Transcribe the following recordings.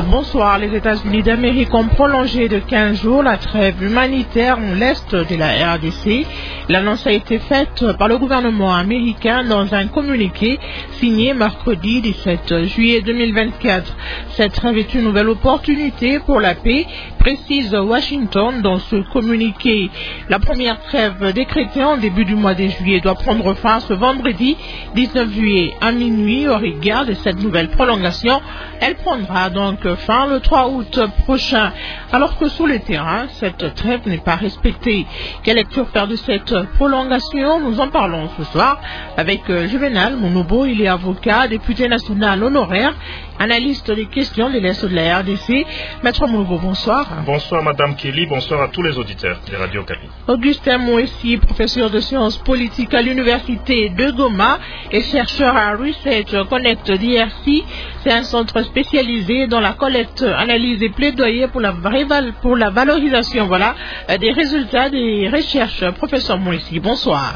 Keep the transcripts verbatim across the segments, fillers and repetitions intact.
Bonsoir. Les États-Unis d'Amérique ont prolongé de quinze jours la trêve humanitaire en l'est de la R D C. L'annonce a été faite par le gouvernement américain dans un communiqué signé mercredi dix-sept juillet deux mille vingt-quatre. Cette trêve est une nouvelle opportunité pour la paix, précise Washington dans ce communiqué. La première trêve décrétée en début du mois de juillet doit prendre fin ce vendredi dix-neuf juillet à minuit. Au regard de cette nouvelle prolongation, elle prendra donc fin le trois août prochain, alors que sur le terrain, cette trêve n'est pas respectée. Quelle lecture faire de cette prolongation? Nous en parlons ce soir avec Juvenal Mounoubo. Il est avocat, député national honoraire, analyste des questions de l'Est de la R D C. Maître Mounoubo, bonsoir. Bonsoir Madame Kelly, bonsoir à tous les auditeurs de Radio Okapi. Augustin Moessi, professeur de sciences politiques à l'université de Goma et chercheur à Research Connect D R C. C'est un centre spécialisé dans la collecte, analyse et plaidoyer pour la, pour la valorisation voilà, des résultats des recherches. Professeur Moessi, bonsoir.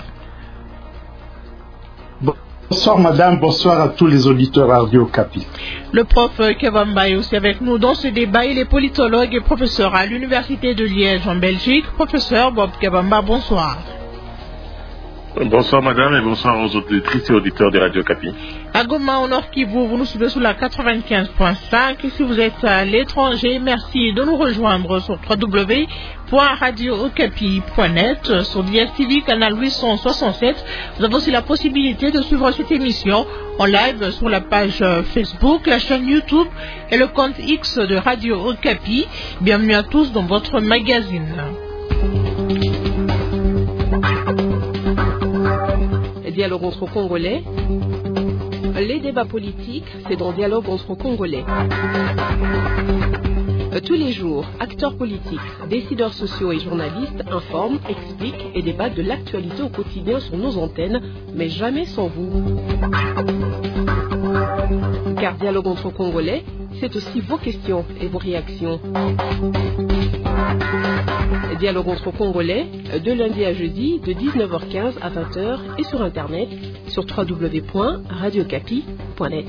Bonsoir madame, bonsoir à tous les auditeurs Radio Okapi. Le prof Kevamba est aussi avec nous dans ce débat. Il est politologue et professeur à l'université de Liège en Belgique. Professeur Bob Kevamba, bonsoir. Bonsoir madame et bonsoir aux auditrices et auditeurs de Radio Okapi. À Goma, au Nord Kivu, vous nous suivez sur la quatre-vingt-quinze point cinq. Et si vous êtes à l'étranger, merci de nous rejoindre sur w w w point radio okapi point net, sur D S T V, canal huit cent soixante-sept. Vous avez aussi la possibilité de suivre cette émission en live sur la page Facebook, la chaîne YouTube et le compte X de Radio Okapi. Bienvenue à tous dans votre magazine. Dialogue entre Congolais. Les débats politiques, c'est dans Dialogue entre Congolais. Tous les jours, acteurs politiques, décideurs sociaux et journalistes informent, expliquent et débattent de l'actualité au quotidien sur nos antennes, mais jamais sans vous. Car Dialogue entre Congolais, c'est aussi vos questions et vos réactions. Dialogue entre Congolais, de lundi à jeudi, de dix-neuf heures quinze à vingt heures et sur Internet, sur w w w point radio okapi point net.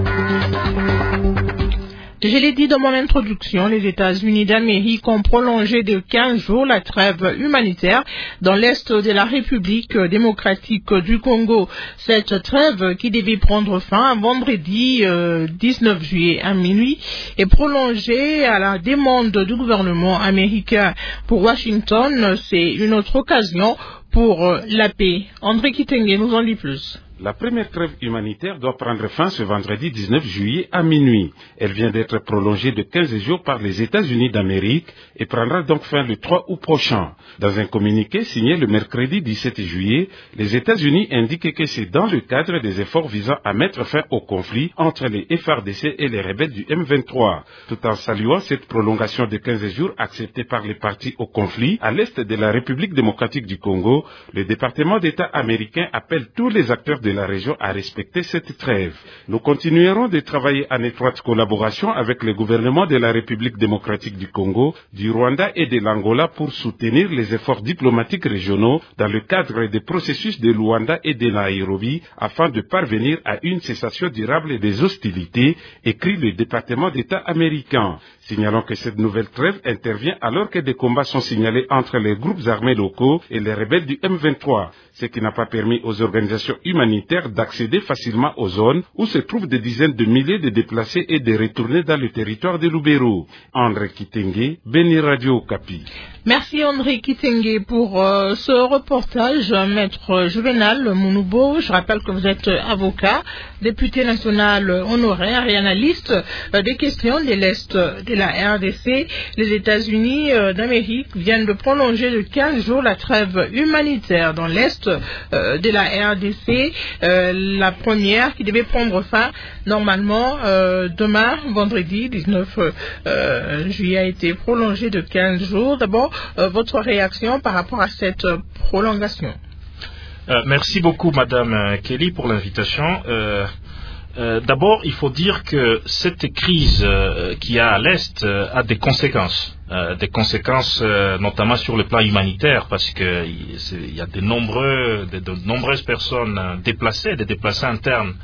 Je l'ai dit dans mon introduction, les États-Unis d'Amérique ont prolongé de quinze jours la trêve humanitaire dans l'est de la République démocratique du Congo. Cette trêve, qui devait prendre fin vendredi euh, dix-neuf juillet à minuit, est prolongée à la demande du gouvernement américain. Pour Washington, c'est une autre occasion pour euh, la paix. André Kitenge nous en dit plus. La première trêve humanitaire doit prendre fin ce vendredi dix-neuf juillet à minuit. Elle vient d'être prolongée de quinze jours par les États-Unis d'Amérique et prendra donc fin le trois août prochain. Dans un communiqué signé le mercredi dix-sept juillet, les États-Unis indiquent que c'est dans le cadre des efforts visant à mettre fin au conflit entre les F A R D C et les rebelles du M vingt-trois. Tout en saluant cette prolongation de quinze jours acceptée par les partis au conflit à l'est de la République démocratique du Congo, le département d'État américain appelle tous les acteurs de de la région à respecter cette trêve. Nous continuerons de travailler en étroite collaboration avec le gouvernement de la République démocratique du Congo, du Rwanda et de l'Angola pour soutenir les efforts diplomatiques régionaux dans le cadre des processus de Luanda et de Nairobi afin de parvenir à une cessation durable des hostilités, écrit le département d'État américain. Signalons que cette nouvelle trêve intervient alors que des combats sont signalés entre les groupes armés locaux et les rebelles du M vingt-trois, ce qui n'a pas permis aux organisations humanitaires d'accéder facilement aux zones où se trouvent des dizaines de milliers de déplacés et de retourner dans le territoire de Lubero. André Kitenge, Beni Radio Okapi. Merci André Kitenge pour euh, ce reportage. Maître Juvenal Mounoubo, je rappelle que vous êtes avocat, député national honoraire et analyste euh, des questions de l'Est de la R D C. Les États-Unis euh, d'Amérique viennent de prolonger de quinze jours la trêve humanitaire dans l'Est euh, de la R D C. Euh, la première qui devait prendre fin normalement euh, demain, vendredi dix-neuf juillet, a été prolongée de quinze jours. D'abord, Euh, votre réaction par rapport à cette euh, prolongation. Euh, merci beaucoup Madame Kelly pour l'invitation. Euh, euh, d'abord, il faut dire que cette crise euh, qu'il y a à l'Est euh, a des conséquences. Euh, des conséquences euh, notamment sur le plan humanitaire, parce qu'il y a de, nombreux, de, de nombreuses personnes déplacées, des déplacés internes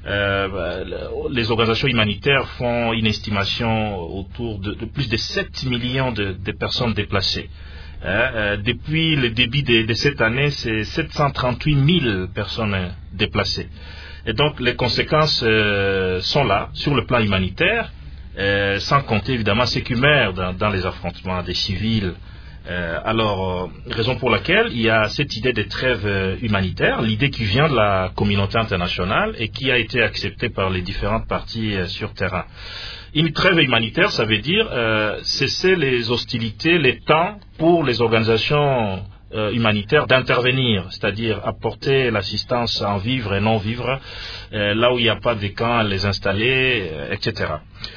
Euh, les organisations humanitaires font une estimation autour de, de plus de sept millions de, de personnes déplacées. Euh, depuis le début de, de cette année, c'est sept cent trente-huit mille personnes déplacées. Et donc les conséquences euh, sont là, sur le plan humanitaire, euh, sans compter évidemment ceux qui meurent dans, dans les affrontements des civils. Euh, alors, euh, raison pour laquelle il y a cette idée de trêve euh, humanitaire, l'idée qui vient de la communauté internationale et qui a été acceptée par les différentes parties euh, sur terrain. Une trêve humanitaire, ça veut dire euh, cesser les hostilités, les temps pour les organisations euh, humanitaires d'intervenir, c'est-à-dire apporter l'assistance en vivres et non vivres, euh, là où il n'y a pas de camps, les installer, euh, et cetera.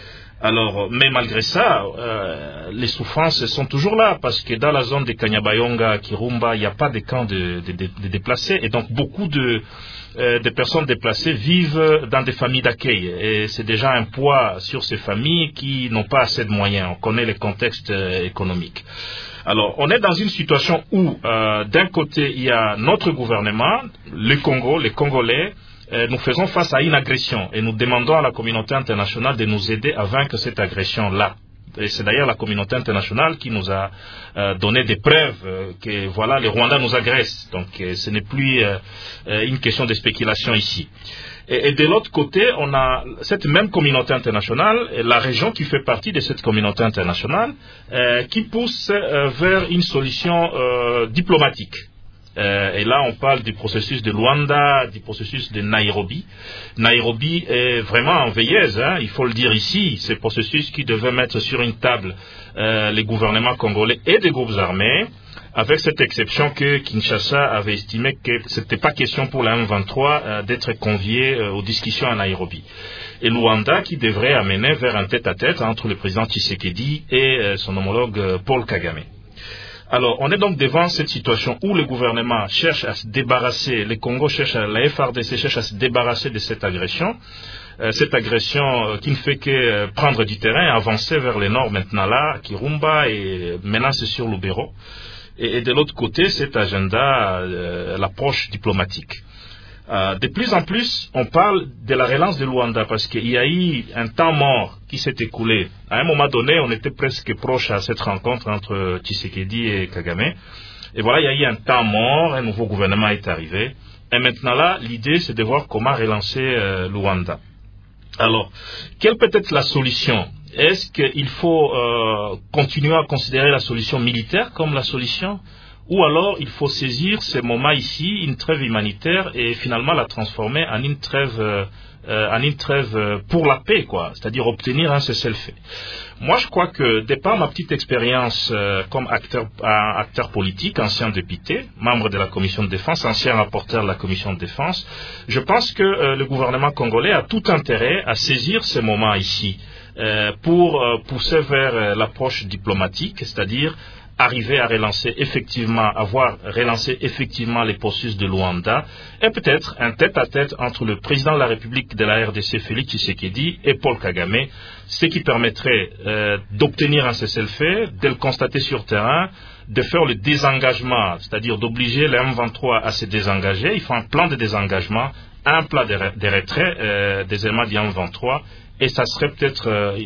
Alors, mais malgré ça, euh, les souffrances sont toujours là, parce que dans la zone de Kanyabayonga, Kirumba, il n'y a pas de camps de, de, de, de déplacés, et donc beaucoup de, euh, de personnes déplacées vivent dans des familles d'accueil, et c'est déjà un poids sur ces familles qui n'ont pas assez de moyens. On connaît les contextes euh, économiques. Alors, on est dans une situation où, euh, d'un côté, il y a notre gouvernement, le Congo, les Congolais. Euh, nous faisons face à une agression et nous demandons à la communauté internationale de nous aider à vaincre cette agression-là. Et c'est d'ailleurs la communauté internationale qui nous a euh, donné des preuves euh, que voilà, les Rwandais nous agressent. Donc euh, ce n'est plus euh, euh, une question de spéculation ici. Et, et de l'autre côté, on a cette même communauté internationale, la région qui fait partie de cette communauté internationale, euh, qui pousse euh, vers une solution euh, diplomatique. Euh, et là, on parle du processus de Luanda, du processus de Nairobi. Nairobi est vraiment en veilleuse, hein, il faut le dire ici. C'est le processus qui devait mettre sur une table euh, les gouvernements congolais et des groupes armés, avec cette exception que Kinshasa avait estimé que ce n'était pas question pour la M vingt-trois euh, d'être convié euh, aux discussions à Nairobi. Et Luanda qui devrait amener vers un tête-à-tête entre le président Tshisekedi et euh, son homologue euh, Paul Kagame. Alors, on est donc devant cette situation où le gouvernement cherche à se débarrasser, le Congo cherche, à, la F R D C cherche à se débarrasser de cette agression, euh, cette agression euh, qui ne fait que euh, prendre du terrain, avancer vers le nord maintenant là, Kirumba et maintenant c'est sur Lubero. Et, et de l'autre côté, cet agenda, euh, l'approche diplomatique. Euh, de plus en plus, on parle de la relance de Luanda parce qu'il y a eu un temps mort qui s'est écoulé. À un moment donné, on était presque proche à cette rencontre entre Tshisekedi et Kagame. Et voilà, il y a eu un temps mort, un nouveau gouvernement est arrivé. Et maintenant là, l'idée, c'est de voir comment relancer euh, Luanda. Alors, quelle peut être la solution? Est-ce qu'il faut euh, continuer à considérer la solution militaire comme la solution? Ou alors il faut saisir ce moment ici, une trêve humanitaire, et finalement la transformer en une trêve, euh, en une trêve pour la paix, quoi, c'est-à-dire obtenir un cessez-le-feu. Moi je crois que, de par ma petite expérience euh, comme acteur, euh, acteur politique, ancien député, membre de la commission de défense, ancien rapporteur de la commission de défense, je pense que euh, le gouvernement congolais a tout intérêt à saisir ce moment ici euh, pour euh, pousser vers euh, l'approche diplomatique, c'est-à-dire arriver à relancer effectivement, avoir relancé effectivement les processus de Luanda, et peut-être un tête-à-tête entre le président de la République de la R D C, Félix Tshisekedi, et Paul Kagame, ce qui permettrait euh, d'obtenir un cessez-le-feu, de le constater sur terrain, de faire le désengagement, c'est-à-dire d'obliger les M vingt-trois à se désengager. Il faut un plan de désengagement, un plan de, de retrait euh, des éléments du M vingt-trois, et ça serait peut-être euh,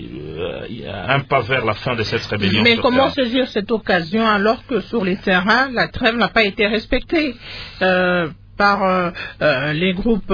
un pas vers la fin de cette rébellion. Mais comment saisir cette occasion alors que sur les terrains, la trêve n'a pas été respectée euh, par euh, euh, les groupes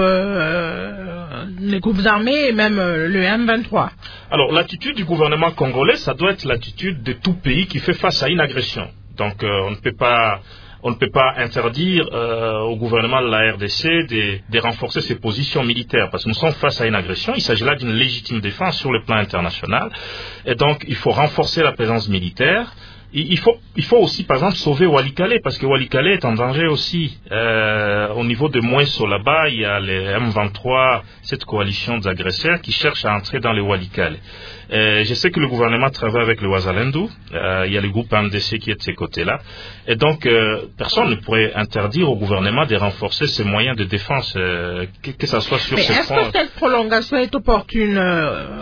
euh, les groupes armés et même euh, le M vingt-trois? Alors l'attitude du gouvernement congolais, ça doit être l'attitude de tout pays qui fait face à une agression. Donc euh, on ne peut pas... On ne peut pas interdire euh, au gouvernement de la R D C de, de renforcer ses positions militaires, parce que nous sommes face à une agression. Il s'agit là d'une légitime défense sur le plan international. Et donc, il faut renforcer la présence militaire. Il, il, faut, il faut aussi, par exemple, sauver Walikale, parce que Walikale est en danger aussi. Euh, au niveau de Mouesso, là-bas, il y a les M vingt-trois, cette coalition d'agresseurs qui cherchent à entrer dans les Walikale. Euh, je sais que le gouvernement travaille avec le Wazalendo. Euh, il y a le groupe M D C qui est de ces côtés-là. Et donc, euh, personne ne pourrait interdire au gouvernement de renforcer ses moyens de défense, euh, que, que ça soit sur Mais ces est-ce points. que cette prolongation est opportune, euh,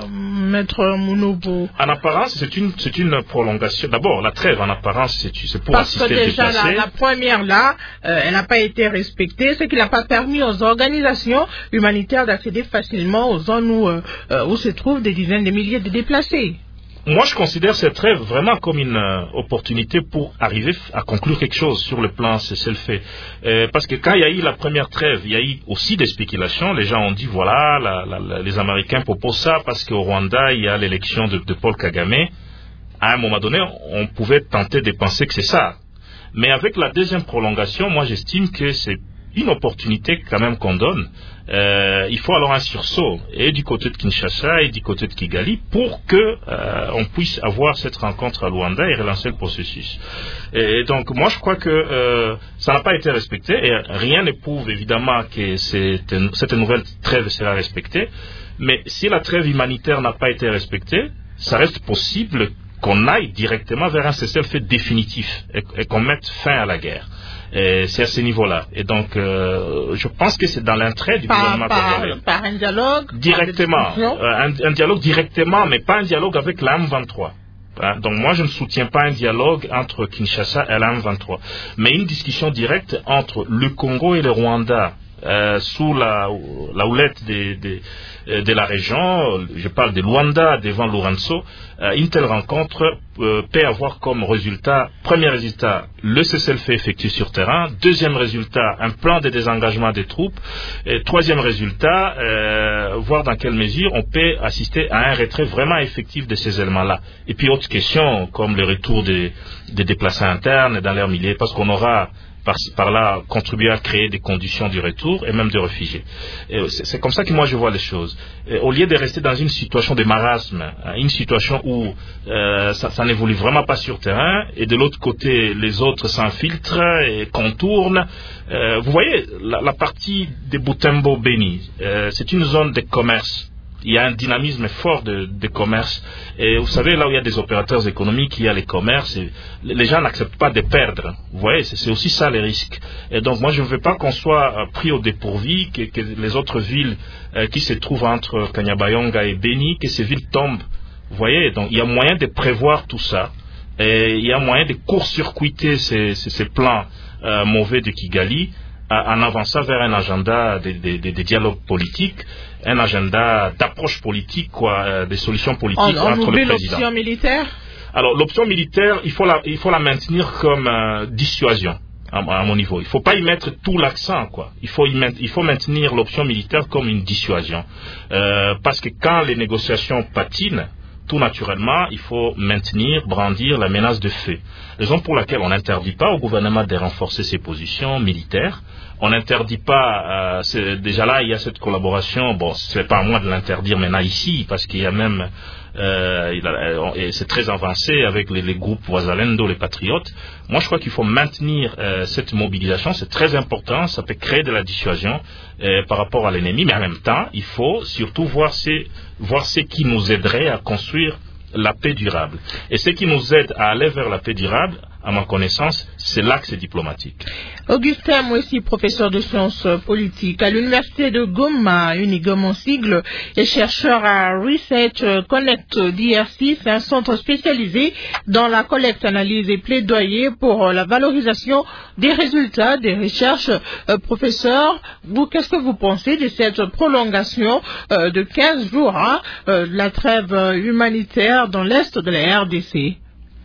Maître Mounobo? En apparence, c'est une, c'est une prolongation. D'abord, la trêve, en apparence, c'est, c'est pour Parce assister que le déjà, déplacé. la, la première là, euh, elle n'a pas été respectée, ce qui n'a pas permis aux organisations humanitaires d'accéder facilement aux zones où, euh, où se trouvent des dizaines de milliers de déplacés. Moi, je considère cette trêve vraiment comme une euh, opportunité pour arriver à conclure quelque chose sur le plan cessez-le-feu. Euh, parce que quand il y a eu la première trêve, il y a eu aussi des spéculations. Les gens ont dit, voilà, la, la, la, les Américains proposent ça parce qu'au Rwanda, il y a l'élection de, de Paul Kagame. À un moment donné, on pouvait tenter de penser que c'est ça. Mais avec la deuxième prolongation, moi, j'estime que c'est une opportunité quand même qu'on donne. Euh, il faut alors un sursaut, et du côté de Kinshasa et du côté de Kigali, pour que euh, on puisse avoir cette rencontre à Luanda et relancer le processus. Et, et donc, moi, je crois que euh, ça n'a pas été respecté, et rien ne prouve évidemment que cette, cette nouvelle trêve sera respectée. Mais si la trêve humanitaire n'a pas été respectée, ça reste possible qu'on aille directement vers un cessez-le-feu définitif et, et qu'on mette fin à la guerre. Et c'est à ce niveau-là. Et donc, euh, je pense que c'est dans l'intérêt du par, gouvernement par, congolais. Par un dialogue Directement. Euh, un, un dialogue directement, mais pas un dialogue avec la M vingt-trois. Hein? Donc, moi, je ne soutiens pas un dialogue entre Kinshasa et la M vingt-trois. Mais une discussion directe entre le Congo et le Rwanda, euh, sous la, la houlette de, de, de la région, je parle de Luanda devant Lourenço, euh, une telle rencontre euh, peut avoir comme résultat, premier résultat, le cessez-le-feu effectué sur terrain, deuxième résultat, un plan de désengagement des troupes, et troisième résultat, euh, voir dans quelle mesure on peut assister à un retrait vraiment effectif de ces éléments-là. Et puis autre question, comme le retour des, des déplacés internes dans leur milieu, parce qu'on aura Par, par là, contribuer à créer des conditions du retour et même de réfugiés. Et c'est, c'est comme ça que moi je vois les choses. Et au lieu de rester dans une situation de marasme, une situation où euh, ça, ça n'évolue vraiment pas sur terrain, et de l'autre côté, les autres s'infiltrent et contournent. Euh, vous voyez, la, la partie de Butembo-Beni, euh, c'est une zone de commerce. Il y a un dynamisme fort de, de commerce. Et vous savez, là où il y a des opérateurs économiques, il y a les commerces. Et les gens n'acceptent pas de perdre. Vous voyez, c'est, c'est aussi ça les risques. Et donc, moi, je ne veux pas qu'on soit euh, pris au dépourvu, que, que les autres villes euh, qui se trouvent entre Kanyabayonga et Beni, que ces villes tombent. Vous voyez, donc il y a moyen de prévoir tout ça. Et il y a moyen de court-circuiter ces, ces, ces plans euh, mauvais de Kigali, en avançant vers un agenda de, de, de, de dialogue politique, un agenda d'approche politique, quoi, des solutions politiques on, on entre oublie le président. L'option militaire? Alors, l'option militaire, il faut la, il faut la maintenir comme euh, dissuasion, à, à mon niveau. Il ne faut pas y mettre tout l'accent, quoi. Il faut, y mettre, il faut maintenir l'option militaire comme une dissuasion. Euh, parce que quand les négociations patinent, tout naturellement, il faut maintenir, brandir la menace de feu. Raison pour laquelle on n'interdit pas au gouvernement de renforcer ses positions militaires. On n'interdit pas, euh, déjà là, il y a cette collaboration. Bon, ce n'est pas à moi de l'interdire maintenant ici, parce qu'il y a même, euh, il a, et c'est très avancé avec les, les groupes Wazalendo, les patriotes. Moi, je crois qu'il faut maintenir euh, cette mobilisation. C'est très important. Ça peut créer de la dissuasion euh, par rapport à l'ennemi, mais en même temps, il faut surtout voir ces voir ce qui nous aiderait à construire la paix durable. Et ce qui nous aide à aller vers la paix durable, à ma connaissance, c'est l'axe diplomatique. Augustin Mouessi, professeur de sciences politiques à l'université de Goma, Unigom en sigle, et chercheur à Research Connect D R C, c'est un centre spécialisé dans la collecte, analyse et plaidoyer pour la valorisation des résultats des recherches. Euh, professeur, vous, qu'est-ce que vous pensez de cette prolongation euh, de quinze jours, hein, euh, de la trêve humanitaire dans l'est de la R D C?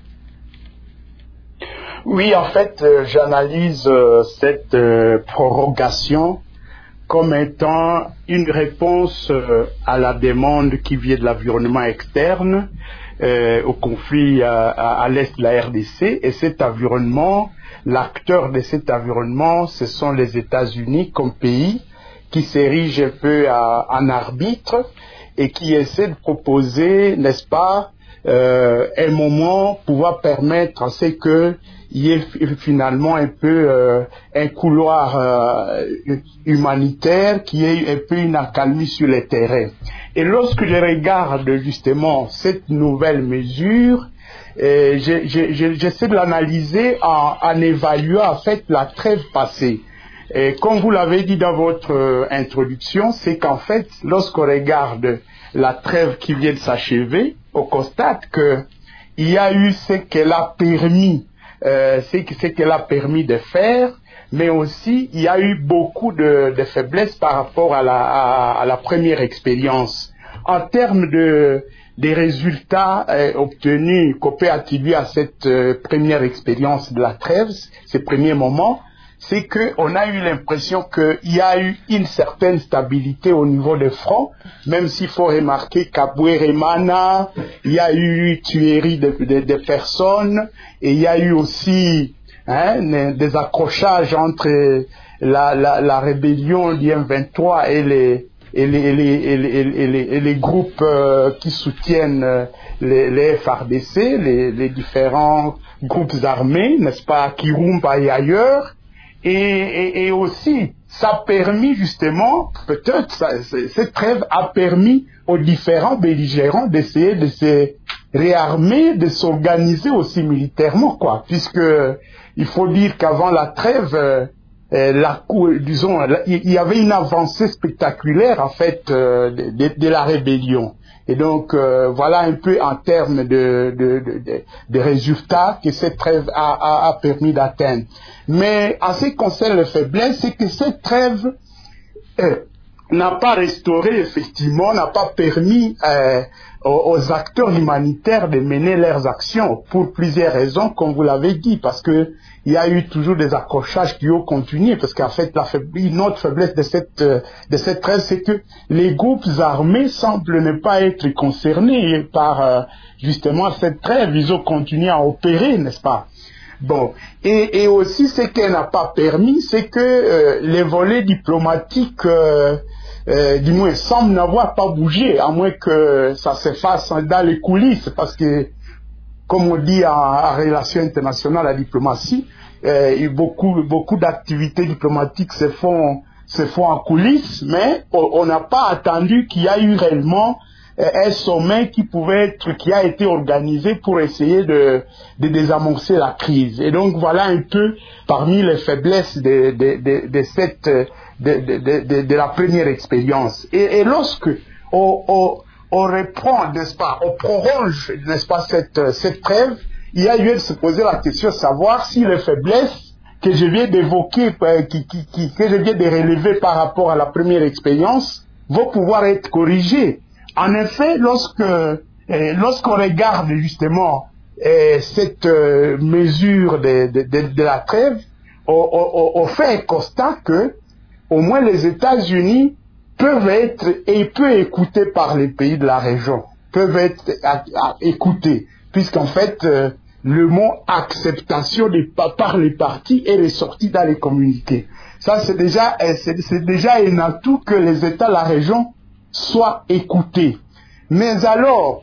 Oui, en fait, euh, j'analyse euh, cette euh, prorogation comme étant une réponse euh, à la demande qui vient de l'environnement externe, euh, au conflit à, à, à l'est de la R D C. Et cet environnement, l'acteur de cet environnement, ce sont les États-Unis comme pays qui s'érigent un peu à, en arbitre et qui essaient de proposer, n'est-ce pas, euh, un moment pouvoir permettre à ce que il y ait finalement un peu euh, un couloir euh, humanitaire qui ait un peu une accalmie sur le terrain. Et lorsque je regarde justement cette nouvelle mesure, euh, je, je, je, j'essaie de l'analyser en, en évaluant en fait la trêve passée. Et comme vous l'avez dit dans votre euh, introduction, c'est qu'en fait, lorsqu'on regarde la trêve qui vient de s'achever, on constate que il y a eu ce qu'elle a permis, euh, ce qu'elle a permis de faire, mais aussi il y a eu beaucoup de, de faiblesses par rapport à la, à, à la première expérience. En termes de des résultats euh, obtenus qu'on peut attribuer à cette euh, première expérience de la trêve, ces premiers moments, c'est qu'on a eu l'impression qu'il y a eu une certaine stabilité au niveau des fronts, même s'il faut remarquer qu'à Bouéremana, il y a eu tuerie de, de, de personnes, et il y a eu aussi hein, des accrochages entre la, la, la rébellion du M vingt-trois et les Et les, et, les, et, les, et, les, et les groupes euh, qui soutiennent euh, les, les F R D C, les, les différents groupes armés, n'est-ce pas, à Kirumba et ailleurs. Et, et, et aussi, ça a permis justement, peut-être, ça, cette trêve a permis aux différents belligérants d'essayer de se réarmer, de s'organiser aussi militairement, quoi. Puisque il faut dire qu'avant la trêve, euh, Euh, la, disons, il y avait une avancée spectaculaire en fait euh, de, de, de la rébellion. Et donc euh, voilà un peu en termes de, de, de, de, de résultats que cette trêve a, a, a permis d'atteindre. Mais en ce qui concerne les faiblesses, c'est que cette trêve euh, n'a pas restauré effectivement, n'a pas permis euh, aux, aux acteurs humanitaires de mener leurs actions pour plusieurs raisons, comme vous l'avez dit, parce que il y a eu toujours des accrochages qui ont continué, parce qu'en fait, la faiblesse, une autre faiblesse de cette, de cette trêve, c'est que les groupes armés semblent ne pas être concernés par, euh, justement, cette trêve. Ils ont continué à opérer, n'est-ce pas? Bon. Et, et aussi, ce qu'elle n'a pas permis, c'est que euh, les volets diplomatiques, euh, euh, du moins, semblent n'avoir pas bougé, à moins que ça se fasse dans les coulisses, parce que, comme on dit en, en relations internationales, la diplomatie, euh, beaucoup, beaucoup d'activités diplomatiques se font, se font en coulisses, mais on n'a pas attendu qu'il y a eu réellement euh, un sommet qui pouvait être, qui a été organisé pour essayer de, de désamorcer la crise. Et donc voilà un peu parmi les faiblesses de, de, de, de cette, de, de, de, de la première expérience. Et, et lorsque on, on on reprend, n'est-ce pas, on prolonge, n'est-ce pas, cette, cette trêve, il y a lieu de se poser la question de savoir si les faiblesses que je viens d'évoquer, qui, qui, qui, que je viens de relever par rapport à la première expérience, vont pouvoir être corrigées. En effet, lorsque, eh, lorsqu'on regarde justement eh, cette euh, mesure de, de, de, de la trêve, on, on, on fait un constat que, au moins les États-Unis peuvent être et peuvent écouter par les pays de la région, peuvent être à, à, écoutés, puisqu'en fait euh, le mot acceptation de, par les partis est ressorti dans les communiqués. Ça c'est déjà c'est, c'est déjà un atout que les États de la région soient écoutés. Mais alors,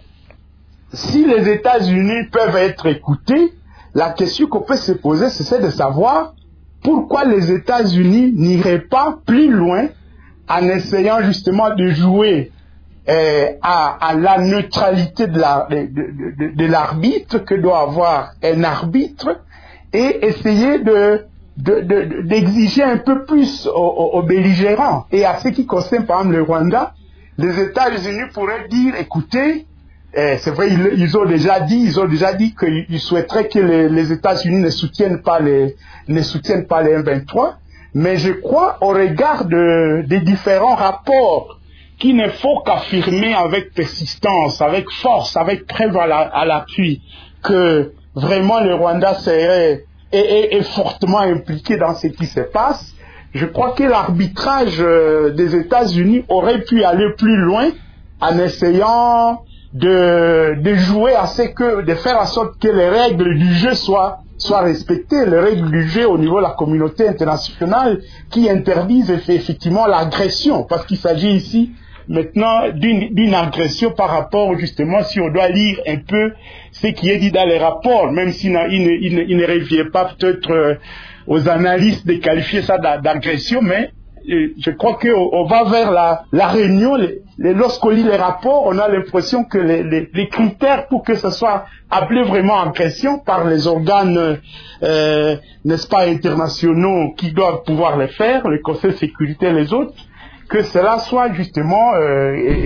si les États-Unis peuvent être écoutés, la question qu'on peut se poser, c'est celle de savoir pourquoi les États-Unis n'iraient pas plus loin en essayant justement de jouer euh, à, à la neutralité de, la, de, de, de, de l'arbitre que doit avoir un arbitre et essayer de, de, de, d'exiger un peu plus aux, aux, aux belligérants. Et à ce qui concerne par exemple le Rwanda, les États-Unis pourraient dire, écoutez, euh, c'est vrai, ils, ils ont déjà dit, ils ont déjà dit qu'ils souhaiteraient que les, les États-Unis ne soutiennent pas les, ne soutiennent pas les M vingt-trois. Mais je crois, au regard de, des différents rapports, qu'il ne faut qu'affirmer avec persistance, avec force, avec preuve à, la, à l'appui, que vraiment le Rwanda serait est, est, est fortement impliqué dans ce qui se passe. Je crois que l'arbitrage des États-Unis aurait pu aller plus loin en essayant de, de jouer à ce que, de faire en sorte que les règles du jeu soient soient respectées, les règles du jeu au niveau de la communauté internationale qui interdisent effectivement l'agression, parce qu'il s'agit ici maintenant d'une, d'une agression par rapport justement, si on doit lire un peu ce qui est dit dans les rapports, même s'il ne, il ne, il ne, il ne revient pas peut-être euh, aux analystes de qualifier ça d'agression, mais euh, je crois qu'on on va vers la, la réunion. Les, les, lorsqu'on lit les rapports, on a l'impression que les, les, les critères pour que ce soit appelé vraiment agression par les organes, euh, n'est-ce pas, internationaux qui doivent pouvoir le faire, le Conseil de sécurité et les autres, que cela soit justement, euh, et, et,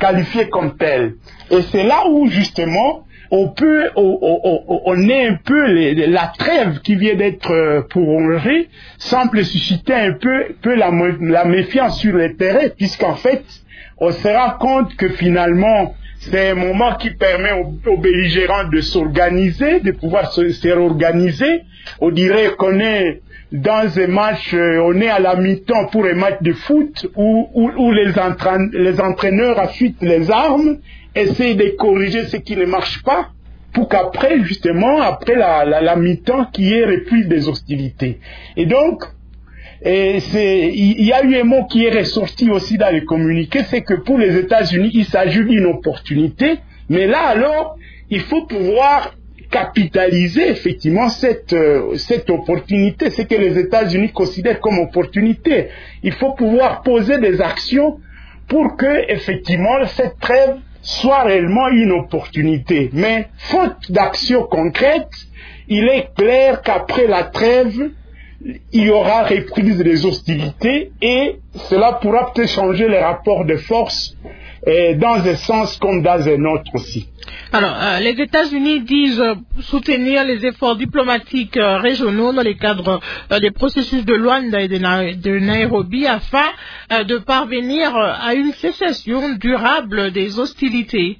qualifiée comme telle. Et c'est là où justement on peut, on, on, on est un peu les, la trêve qui vient d'être prolongée semble susciter un peu, peu la, la méfiance sur le terrain, puisqu'en fait on se rend compte que finalement c'est un moment qui permet aux, aux belligérants de s'organiser, de pouvoir se, se réorganiser. On dirait qu'on est dans un match, euh, on est à la mi-temps pour un match de foot où, où, où les, entraîne, les entraîneurs affûtent les armes, essayent de corriger ce qui ne marche pas, pour qu'après, justement, après la, la, la mi-temps, qu'il y ait reprise des hostilités. Et donc, et c'est, il y a eu un mot qui est ressorti aussi dans les communiqués, c'est que pour les États-Unis, il s'agit d'une opportunité, mais là alors, il faut pouvoir capitaliser effectivement cette, euh, cette opportunité, ce que les États-Unis considèrent comme opportunité. Il faut pouvoir poser des actions pour que effectivement cette trêve soit réellement une opportunité. Mais faute d'actions concrètes, il est clair qu'après la trêve, il y aura reprise des hostilités et cela pourra peut-être changer les rapports de force euh, dans un sens comme dans un autre aussi. Alors, euh, les États-Unis disent euh, soutenir les efforts diplomatiques euh, régionaux dans le cadre euh, des processus de Luanda et de, Na- de Nairobi afin euh, de parvenir euh, à une cessation durable des hostilités.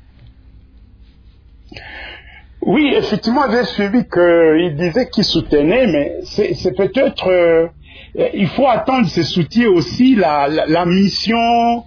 Oui, effectivement, j'ai suivi qu'il disait qu'il soutenait, mais c'est, c'est peut-être... Euh, il faut attendre ce soutien aussi, la, la, la mission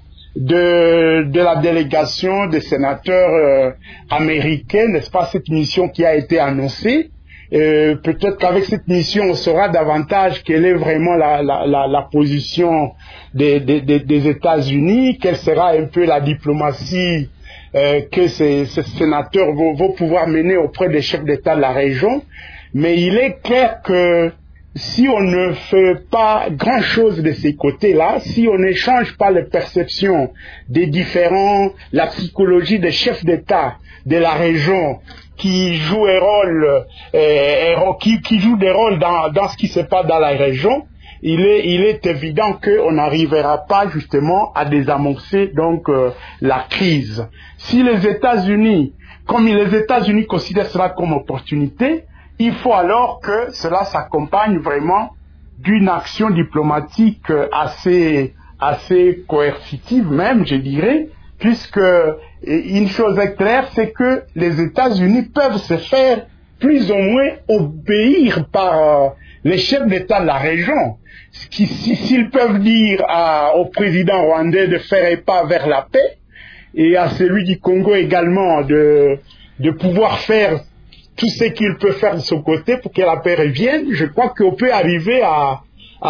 de, de la délégation des sénateurs euh, américains, n'est-ce pas, cette mission qui a été annoncée. Euh, peut-être qu'avec cette mission, on saura davantage quelle est vraiment la, la, la, la position des, des, des, des États-Unis, quelle sera un peu la diplomatie Euh, que ces, ces sénateurs vont, vont pouvoir mener auprès des chefs d'État de la région. Mais il est clair que si on ne fait pas grand-chose de ces côtés-là, si on n'échange pas les perceptions des différents, la psychologie des chefs d'État de la région qui jouent un rôle, euh, qui, qui jouent des rôles dans, dans ce qui se passe dans la région, il est, il est évident qu'on n'arrivera pas justement à désamorcer donc euh, la crise. Si les États-Unis, comme les États-Unis considèrent cela comme opportunité, il faut alors que cela s'accompagne vraiment d'une action diplomatique assez, assez coercitive même, je dirais, puisque une chose est claire, c'est que les États-Unis peuvent se faire plus ou moins obéir par euh, les chefs d'État de la région. Qui, si, s'ils peuvent dire à, au président rwandais de faire un pas vers la paix, et à celui du Congo également de, de pouvoir faire tout ce qu'il peut faire de son côté pour que la paix revienne, je crois qu'on peut arriver à, à,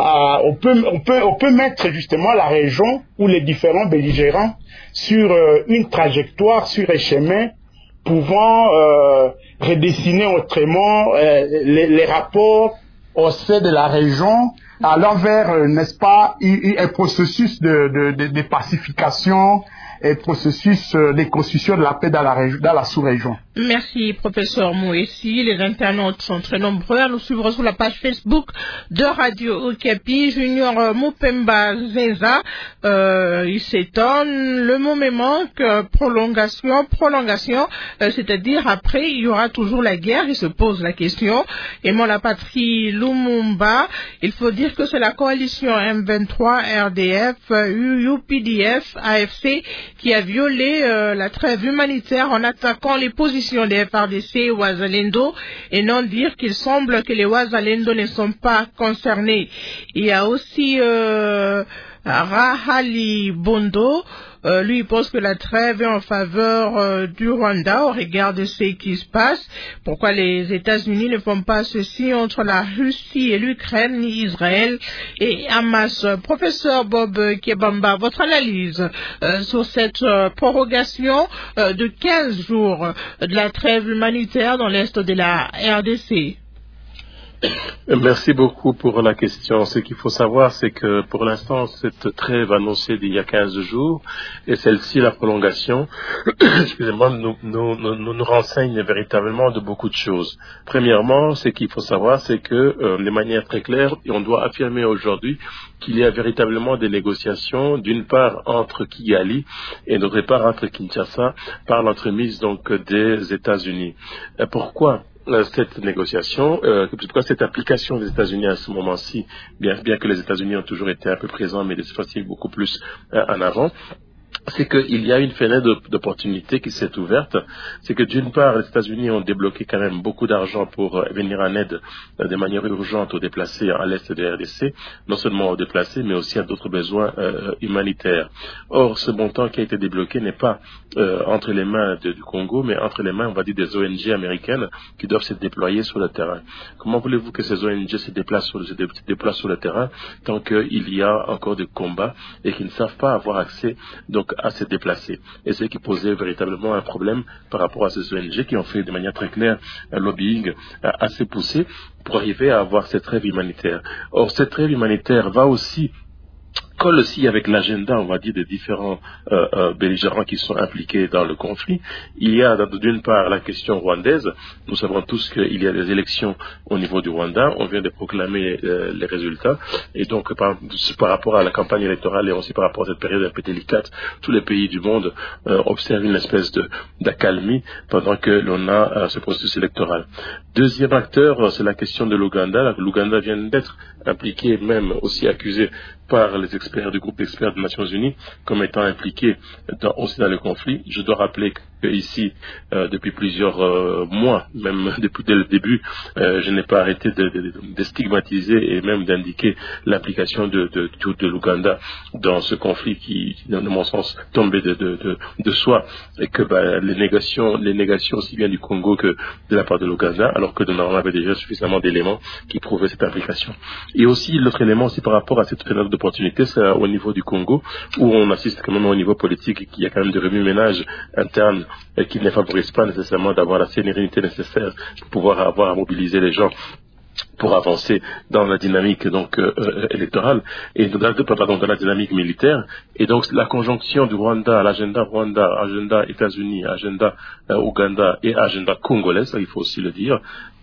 à on peut, on peut, on peut mettre justement la région ou les différents belligérants sur euh, une trajectoire, sur un chemin pouvant euh, redessiner autrement euh, les, les rapports au sein de la région, allant vers, euh, n'est-ce pas, un processus de, de, de, de pacification, un processus euh, de construction de la paix dans la, région, dans la sous-région. Merci, professeur Moessi. Les internautes sont très nombreux à nous suivre sur la page Facebook de Radio Okapi. Junior Mupemba Zenza, euh, il s'étonne. Le mot me manque, prolongation, prolongation, euh, c'est-à-dire après, il y aura toujours la guerre. Il se pose la question. Et moi, la patrie Lumumba, il faut dire que c'est la coalition M vingt-trois, R D F, U P D F, A F C qui a violé euh, la trêve humanitaire en attaquant les positions des F R D C et Wazalendo, et non dire qu'il semble que les Wazalendo ne sont pas concernés. Il y a aussi euh, Rahali Bondo, euh, lui il pense que la trêve est en faveur euh, du Rwanda au regard de ce qui se passe. Pourquoi les États-Unis ne font pas ceci entre la Russie et l'Ukraine, ni Israël et Hamas? Professeur Bob Kebamba, votre analyse euh, sur cette euh, prorogation euh, de quinze jours de la trêve humanitaire dans l'est de la R D C? Merci beaucoup pour la question. Ce qu'il faut savoir, c'est que pour l'instant, cette trêve annoncée d'il y a quinze jours et celle-ci, la prolongation, excusez-moi, nous, nous, nous, nous renseigne véritablement de beaucoup de choses. Premièrement, ce qu'il faut savoir, c'est que, euh, de manière très claire, on doit affirmer aujourd'hui qu'il y a véritablement des négociations, d'une part entre Kigali et d'autre part entre Kinshasa, par l'entremise donc des États-Unis. Et pourquoi cette négociation, euh, pourquoi cette application des États-Unis à ce moment-ci, bien, bien que les États-Unis ont toujours été un peu présents, mais de cette fois-ci beaucoup plus euh, en avant, c'est qu'il y a une fenêtre d'opportunité qui s'est ouverte. C'est que d'une part, les États-Unis ont débloqué quand même beaucoup d'argent pour venir en aide de manière urgente aux déplacés à l'est de la R D C, non seulement aux déplacés, mais aussi à d'autres besoins euh, humanitaires. Or, ce montant qui a été débloqué n'est pas euh, entre les mains de, du Congo, mais entre les mains, on va dire, des O N G américaines qui doivent se déployer sur le terrain. Comment voulez-vous que ces O N G se déplacent sur, se déploient sur le terrain tant qu'il y a encore des combats et qu'ils ne savent pas avoir accès donc à se déplacer. Et c'est ce qui posait véritablement un problème par rapport à ces O N G qui ont fait de manière très claire un lobbying assez poussé pour arriver à avoir cette trêve humanitaire. Or, cette trêve humanitaire va aussi colle aussi avec l'agenda, on va dire, des différents euh, euh, belligérants qui sont impliqués dans le conflit. Il y a d'une part la question rwandaise. Nous savons tous qu'il y a des élections au niveau du Rwanda. On vient de proclamer euh, les résultats. Et donc, par, par rapport à la campagne électorale et aussi par rapport à cette période un peu délicate, tous les pays du monde euh, observent une espèce de, d'accalmie pendant que l'on a euh, ce processus électoral. Deuxième acteur, euh, c'est la question de l'Ouganda. L'Ouganda vient d'être impliqué, même aussi accusé par les experts du groupe d'experts des Nations Unies comme étant impliqués dans, aussi dans le conflit. Je dois rappeler que ici, euh, depuis plusieurs euh, mois, même depuis dès le début, euh, je n'ai pas arrêté de, de, de stigmatiser et même d'indiquer l'implication de, de, de, de l'Ouganda dans ce conflit qui, dans mon sens, tombait de, de, de, de soi, et que bah, les négations, les négations aussi bien du Congo que de la part de l'Ouganda, alors que nous avait déjà suffisamment d'éléments qui prouvaient cette implication. Et aussi, l'autre élément aussi par rapport à cette fenêtre d'opportunité, c'est au niveau du Congo, où on assiste quand même au niveau politique et qu'il y a quand même des remue-ménages internes qui ne favorisent pas nécessairement d'avoir la sérénité nécessaire pour pouvoir avoir à mobiliser les gens pour avancer dans la dynamique donc euh, électorale et dans la, pardon, dans la dynamique militaire. Et donc la conjonction du Rwanda, l'agenda Rwanda, agenda États-Unis, agenda euh, Ouganda et agenda congolais, ça il faut aussi le dire,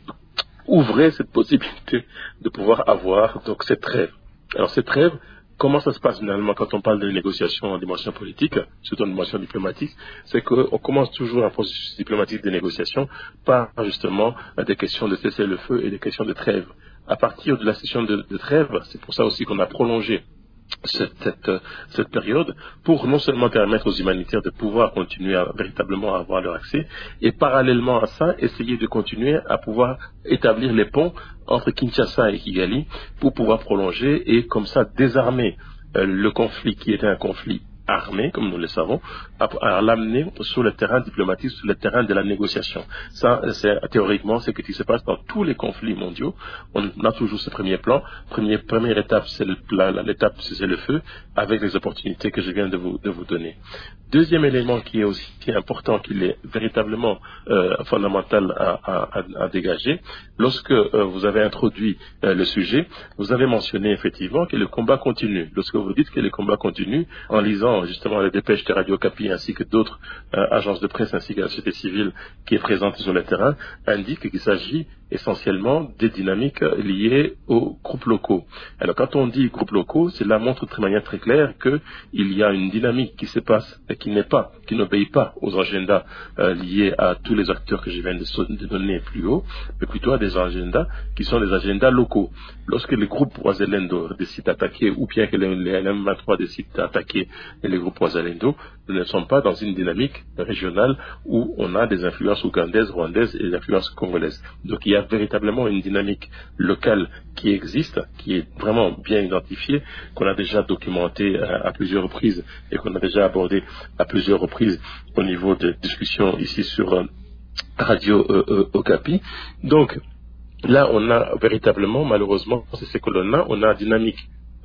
ouvrait cette possibilité de pouvoir avoir donc cette trêve. Alors cette trêve, comment ça se passe finalement quand on parle de négociations en dimension politique, surtout en dimension diplomatique, c'est qu'on commence toujours un processus diplomatique de négociation par justement des questions de cessez-le-feu et des questions de trêve. À partir de la session de, de trêve, c'est pour ça aussi qu'on a prolongé Cette, cette, cette période pour non seulement permettre aux humanitaires de pouvoir continuer à véritablement avoir leur accès et parallèlement à ça, essayer de continuer à pouvoir établir les ponts entre Kinshasa et Kigali pour pouvoir prolonger et comme ça désarmer euh, le conflit qui était un conflit armé, comme nous le savons, à, à l'amener sur le terrain diplomatique, sur le terrain de la négociation. Ça, c'est, théoriquement, c'est ce qui se passe dans tous les conflits mondiaux. On a toujours ce premier plan. Premier, première étape, c'est le, la, l'étape, c'est le feu, avec les opportunités que je viens de vous, de vous donner. Deuxième élément qui est aussi important, qui est véritablement euh, fondamental à, à, à dégager, lorsque euh, vous avez introduit euh, le sujet, vous avez mentionné effectivement que le combat continue. Lorsque vous dites que le combat continue, en lisant justement les dépêches de Radio Okapi ainsi que d'autres euh, agences de presse ainsi que la société civile qui est présente sur le terrain, indiquent qu'il s'agit essentiellement des dynamiques liées aux groupes locaux. Alors quand on dit groupes locaux, cela montre de manière très claire qu'il y a une dynamique qui se passe et qui n'est pas, qui n'obéit pas aux agendas euh, liés à tous les acteurs que je viens de, de donner plus haut, mais plutôt à des agendas qui sont des agendas locaux. Lorsque le groupe Wazalendo décide d'attaquer, ou bien que les, les M vingt-trois décident d'attaquer les groupes Wazalendo, nous ne sommes pas dans une dynamique régionale où on a des influences ougandaises, rwandaises et des influences congolaises. Donc il y a véritablement une dynamique locale qui existe, qui est vraiment bien identifiée, qu'on a déjà documentée à, à plusieurs reprises et qu'on a déjà abordée à plusieurs reprises au niveau de discussions ici sur euh, Radio euh, euh, Okapi. Donc là, on a véritablement, malheureusement, c'est ce que l'on a, on a une dynamique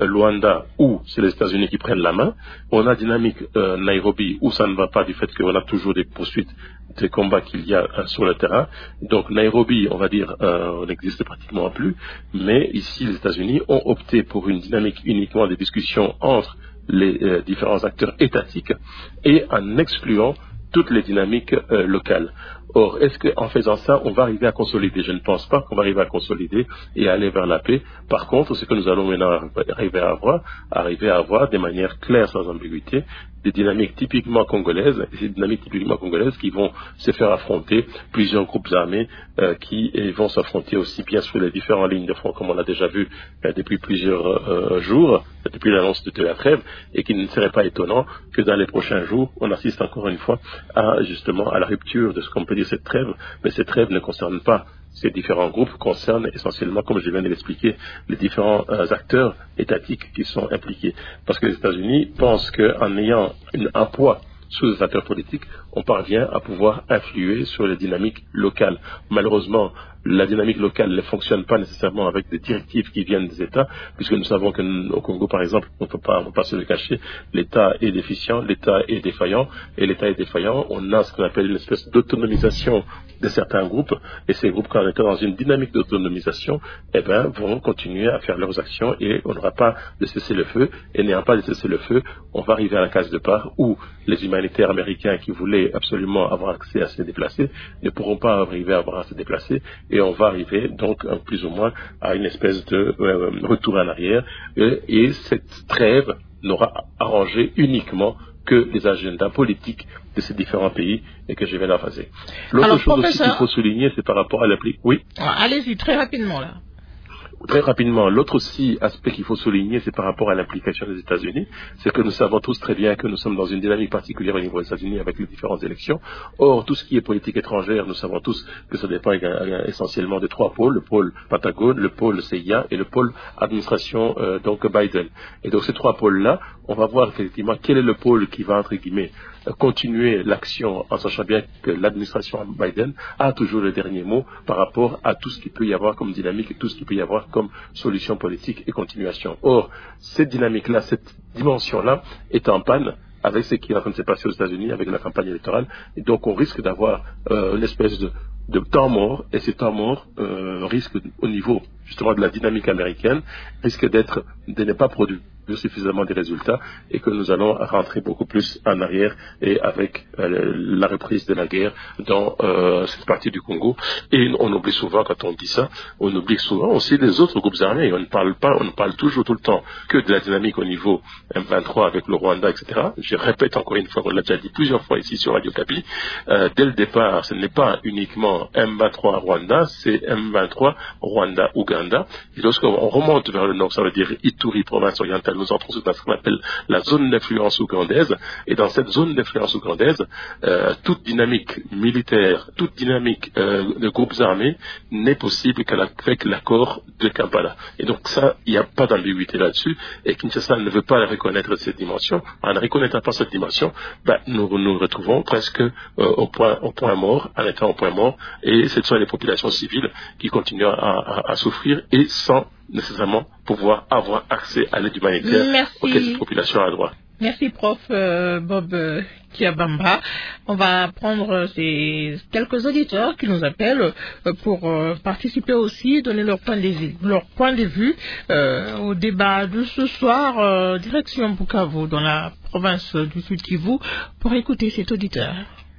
Luanda où c'est les États-Unis qui prennent la main. On a dynamique euh, Nairobi où ça ne va pas du fait qu'on a toujours des poursuites, des combats qu'il y a euh, sur le terrain. Donc Nairobi, on va dire, euh, n'existe pratiquement plus. Mais ici, les États-Unis ont opté pour une dynamique uniquement des discussions entre les euh, différents acteurs étatiques et en excluant toutes les dynamiques euh, locales. Or, est-ce qu'en faisant ça, on va arriver à consolider? Je ne pense pas qu'on va arriver à consolider et aller vers la paix. Par contre, ce que nous allons maintenant arriver à avoir, arriver à avoir de manière claire, sans ambiguïté, des dynamiques typiquement congolaises, des dynamiques typiquement congolaises qui vont se faire affronter plusieurs groupes armés euh, qui et vont s'affronter aussi bien sur les différentes lignes de front, comme on l'a déjà vu euh, depuis plusieurs euh, jours, depuis l'annonce de la trêve, et qu'il ne serait pas étonnant que dans les prochains jours, on assiste encore une fois à justement à la rupture de ce qu'on peut dire cette trêve, mais cette trêve ne concerne pas ces différents groupes, concernent essentiellement, comme je viens de l'expliquer, les différents euh, acteurs étatiques qui sont impliqués. Parce que les États-Unis pensent qu'en ayant une, un poids sous les acteurs politiques, on parvient à pouvoir influer sur les dynamiques locales. Malheureusement, la dynamique locale ne fonctionne pas nécessairement avec des directives qui viennent des États, puisque nous savons qu'au Congo, par exemple, on ne peut pas, on peut pas se le cacher, l'État est déficient, l'État est défaillant, et l'État est défaillant, on a ce qu'on appelle une espèce d'autonomisation de certains groupes, et ces groupes, quand on est dans une dynamique d'autonomisation, eh ben, vont continuer à faire leurs actions, et on n'aura pas de cessez-le-feu, et n'ayant pas de cessez-le-feu, on va arriver à la case de part où les humanitaires américains qui voulaient absolument avoir accès à se déplacer ne pourront pas arriver à avoir à se déplacer, et on va arriver donc plus ou moins à une espèce de euh, retour en arrière, et, et cette trêve n'aura arrangé uniquement que les agendas politiques de ces différents pays et que je vais l'emphasiser. L'autre Alors, chose aussi qu'il faut souligner, c'est par rapport à l'appli. Oui. Allez-y, très rapidement là. Très rapidement, l'autre aussi aspect qu'il faut souligner, c'est par rapport à l'implication des États-Unis, c'est que nous savons tous très bien que nous sommes dans une dynamique particulière au niveau des États-Unis avec les différentes élections. Or, tout ce qui est politique étrangère, nous savons tous que ça dépend essentiellement de trois pôles, le pôle Pentagone, le pôle C I A et le pôle administration euh, donc Biden. Et donc ces trois pôles-là, on va voir effectivement quel est le pôle qui va, entre guillemets, continuer l'action en sachant bien que l'administration Biden a toujours le dernier mot par rapport à tout ce qu'il peut y avoir comme dynamique et tout ce qu'il peut y avoir comme solution politique et continuation. Or, cette dynamique-là, cette dimension-là est en panne avec ce qui est en train de se passer aux États-Unis avec la campagne électorale, et donc on risque d'avoir euh, une espèce de, de temps mort, et ces temps morts euh, risquent au niveau justement de la dynamique américaine, risque d'être de ne pas produire suffisamment de résultats, et que nous allons rentrer beaucoup plus en arrière et avec euh, la reprise de la guerre dans euh, cette partie du Congo. Et on oublie souvent, quand on dit ça, on oublie souvent aussi les autres groupes armés. On ne parle pas, on ne parle toujours tout le temps que de la dynamique au niveau M vingt-trois avec le Rwanda, et cetera. Je répète encore une fois, on l'a déjà dit plusieurs fois ici sur Radio Kapi, euh, dès le départ, ce n'est pas uniquement M vingt-trois Rwanda, c'est M vingt-trois Rwanda-Ouganda. Et lorsqu'on remonte vers le nord, ça veut dire Ituri, province orientale, nous entrons dans ce qu'on appelle la zone d'influence ougandaise, et dans cette zone d'influence ougandaise, euh, toute dynamique militaire, toute dynamique euh, de groupes armés n'est possible qu'avec l'accord de Kampala. Et donc ça, il n'y a pas d'ambiguïté là-dessus, et Kinshasa ne veut pas reconnaître cette dimension. En ne reconnaissant pas cette dimension, ben, nous nous retrouvons presque euh, au, point, au point mort, en étant au point mort, et ce sont les populations civiles qui continuent à, à, à souffrir, et sans nécessairement pouvoir avoir accès à l'aide humanitaire auquel cette population a droit. Merci, prof euh, Bob euh, Kiabamba. On va prendre ces quelques auditeurs qui nous appellent euh, pour euh, participer aussi, donner leur point de vue, leur point de vue euh, au débat de ce soir, euh, direction Bukavu, dans la province du Sud Kivu, pour écouter cet auditeur.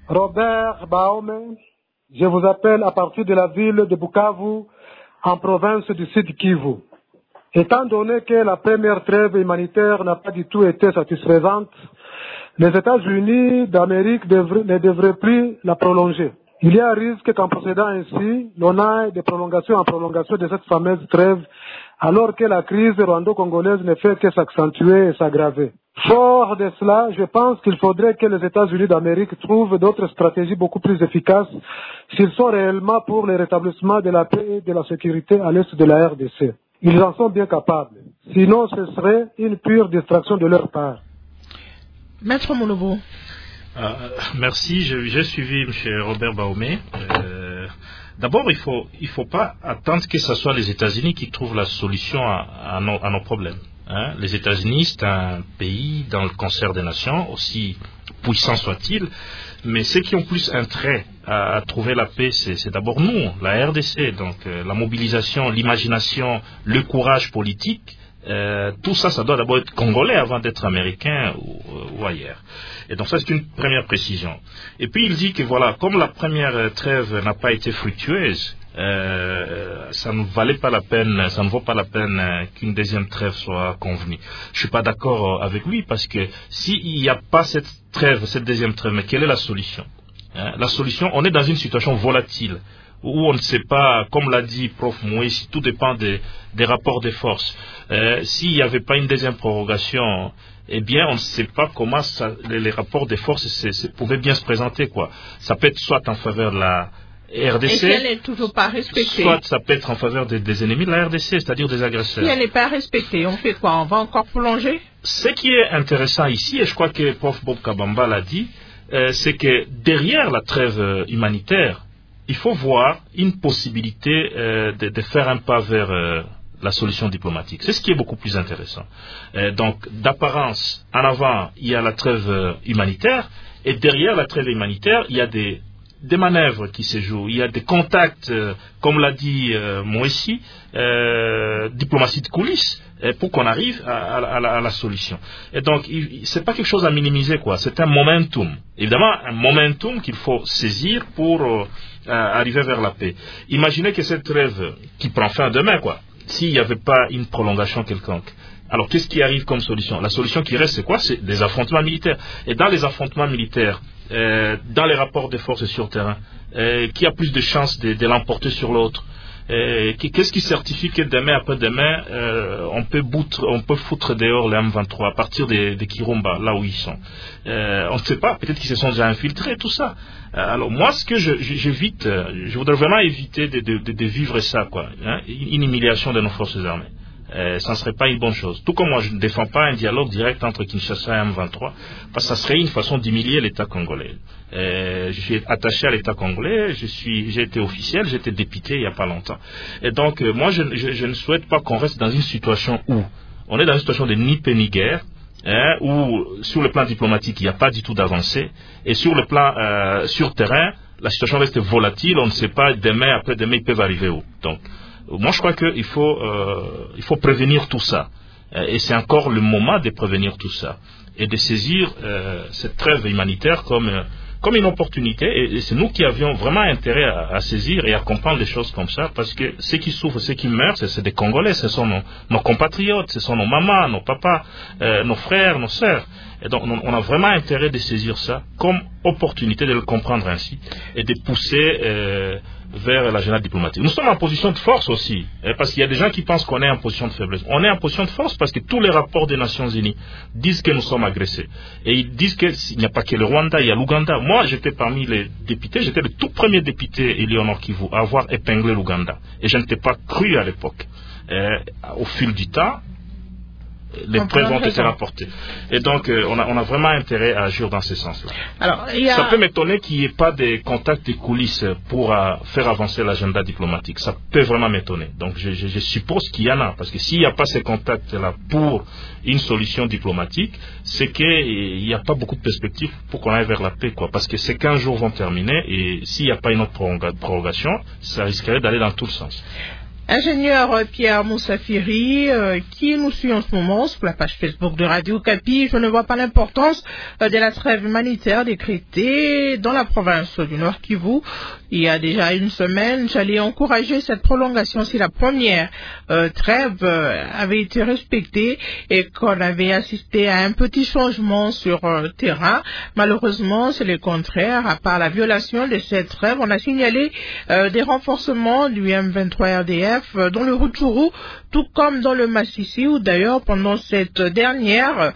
Robert Baome, je vous appelle à partir de la ville de Bukavu, en province du Sud Kivu. Étant donné que la première trêve humanitaire n'a pas du tout été satisfaisante, les États-Unis d'Amérique devraient, ne devraient plus la prolonger. Il y a un risque qu'en procédant ainsi, l'on aille de prolongation en prolongation de cette fameuse trêve, alors que la crise rwando-congolaise ne fait que s'accentuer et s'aggraver. Fort de cela, je pense qu'il faudrait que les États-Unis d'Amérique trouvent d'autres stratégies beaucoup plus efficaces s'ils sont réellement pour le rétablissement de la paix et de la sécurité à l'est de la R D C. Ils en sont bien capables. Sinon, ce serait une pure distraction de leur part. Maître Molobo. Euh, merci, j'ai suivi M. Robert Baomé. Euh, D'abord, il faut, il faut pas attendre que ce soit les États-Unis qui trouvent la solution à, à, nos, à nos problèmes. Hein. Les États-Unis, c'est un pays dans le concert des nations, aussi puissant soit-il, mais ceux qui ont plus intérêt à, à trouver la paix, c'est, c'est d'abord nous, la R D C. Donc euh, la mobilisation, l'imagination, le courage politique, euh, tout ça, ça doit d'abord être congolais avant d'être américain ou, ou ailleurs. Et donc ça, c'est une première précision. Et puis il dit que voilà, comme la première trêve n'a pas été fructueuse, Euh, ça ne valait pas la peine, ça ne vaut pas la peine euh, qu'une deuxième trêve soit convenue. Je suis pas d'accord euh, avec lui parce que s'il n'y a pas cette trêve, cette deuxième trêve, mais quelle est la solution? Hein? La solution, on est dans une situation volatile où on ne sait pas, comme l'a dit Prof Moïse, tout dépend des, des rapports des forces. Euh, s'il n'y avait pas une deuxième prorogation, eh bien, on ne sait pas comment ça, les, les rapports des forces c'est, c'est, pouvaient bien se présenter, quoi. Ça peut être soit en faveur de la R D C, et si elle n'est toujours pas respectée, soit ça peut être en faveur des, des ennemis de la R D C, c'est-à-dire des agresseurs. Si elle n'est pas respectée, on fait quoi? On va encore prolonger? Ce qui est intéressant ici, et je crois que Prof Bob Kabamba l'a dit, euh, c'est que derrière la trêve euh, humanitaire, il faut voir une possibilité euh, de, de faire un pas vers euh, la solution diplomatique. C'est ce qui est beaucoup plus intéressant. Euh, donc, d'apparence, en avant, il y a la trêve euh, humanitaire, et derrière la trêve humanitaire, il y a des des manœuvres qui se jouent, il y a des contacts, euh, comme l'a dit euh, Moïse, euh, diplomatie de coulisses, euh, pour qu'on arrive à, à, à, la, à la solution. Et donc, il, c'est pas quelque chose à minimiser, quoi. C'est un momentum. Évidemment, un momentum qu'il faut saisir pour euh, arriver vers la paix. Imaginez que cette trêve qui prend fin demain, quoi, s'il n'y avait pas une prolongation quelconque. Alors, qu'est-ce qui arrive comme solution? La solution qui reste, c'est quoi? C'est des affrontements militaires. Et dans les affrontements militaires, euh, dans les rapports de forces sur terrain, euh, qui a plus de chances de, de l'emporter sur l'autre? euh, Qu'est-ce qui certifie que demain après-demain, euh, on peut boutre, on peut foutre dehors les M vingt-trois à partir des de Kirumba, là où ils sont? euh, On ne sait pas, peut-être qu'ils se sont déjà infiltrés, tout ça. Euh, alors, moi, ce que je, j'évite, je voudrais vraiment éviter de, de, de, de vivre ça, quoi, hein, une humiliation de nos forces armées. Euh, ça ne serait pas une bonne chose. Tout comme moi, je ne défends pas un dialogue direct entre Kinshasa et M vingt-trois, parce que ça serait une façon d'humilier l'État congolais. Euh, je suis attaché à l'État congolais, je suis, j'ai été officiel, j'ai été député il n'y a pas longtemps. Et donc, euh, moi, je, je, je ne souhaite pas qu'on reste dans une situation où on est dans une situation de ni paix ni guerre, hein, où sur le plan diplomatique, il n'y a pas du tout d'avancée, et sur le plan euh, sur terrain, la situation reste volatile, on ne sait pas demain, après-demain, ils peuvent arriver où. Donc, moi, je crois qu'il faut, euh, il faut prévenir tout ça. Et c'est encore le moment de prévenir tout ça. Et de saisir euh, cette trêve humanitaire comme, euh, comme une opportunité. Et, et c'est nous qui avions vraiment intérêt à, à saisir et à comprendre des choses comme ça. Parce que ceux qui souffrent, ceux qui meurent, c'est, c'est des Congolais. Ce sont nos, nos compatriotes, ce sont nos mamans, nos papas, euh, nos frères, nos sœurs. Et donc, on, on a vraiment intérêt de saisir ça comme opportunité de le comprendre ainsi. Et de pousser... Euh, vers l'agenda diplomatique. Nous sommes en position de force aussi, hein, parce qu'il y a des gens qui pensent qu'on est en position de faiblesse. On est en position de force parce que tous les rapports des Nations Unies disent que nous sommes agressés. Et ils disent qu'il n'y a pas que le Rwanda, il y a l'Ouganda. Moi, j'étais parmi les députés, j'étais le tout premier député, Eleonore Kivu, à avoir épinglé l'Ouganda. Et je n'étais pas cru à l'époque. Euh, au fil du temps, les preuves ont été rapportées. Et donc, euh, on, a, on a vraiment intérêt à agir dans ce sens-là. Alors, il y a... Ça peut m'étonner qu'il n'y ait pas de contacts et coulisses pour euh, faire avancer l'agenda diplomatique. Ça peut vraiment m'étonner. Donc, je, je, je suppose qu'il y en a. Parce que s'il n'y a pas ces contacts-là pour une solution diplomatique, c'est qu'il n'y a pas beaucoup de perspectives pour qu'on aille vers la paix, quoi. Parce que ces quinze jours vont terminer et s'il n'y a pas une autre prorogation, ça risquerait d'aller dans tout le sens. Ingénieur Pierre Moussafiri, euh, qui nous suit en ce moment sur la page Facebook de Radio Kapi, je ne vois pas l'importance euh, de la trêve humanitaire décrétée dans la province du Nord Kivu. Il y a déjà une semaine, j'allais encourager cette prolongation si la première euh, trêve euh, avait été respectée et qu'on avait assisté à un petit changement sur euh, terrain. Malheureusement, c'est le contraire. À part la violation de cette trêve, on a signalé euh, des renforcements du M vingt-trois R D F dans le Rutshuru, tout comme dans le Massissi, où d'ailleurs pendant cette dernière,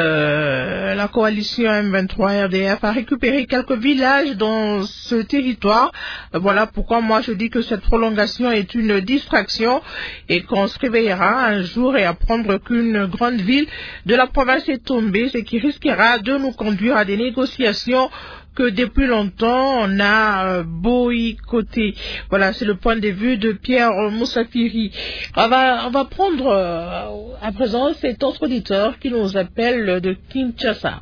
euh, la coalition M vingt-trois R D F a récupéré quelques villages dans ce territoire. Voilà pourquoi moi je dis que cette prolongation est une distraction et qu'on se réveillera un jour et apprendre qu'une grande ville de la province est tombée, ce qui risquera de nous conduire à des négociations que depuis longtemps, on a euh, boycotté. Voilà, c'est le point de vue de Pierre Moussafiri. On va, on va prendre euh, à présent cet autre auditeur qui nous appelle de Kinshasa.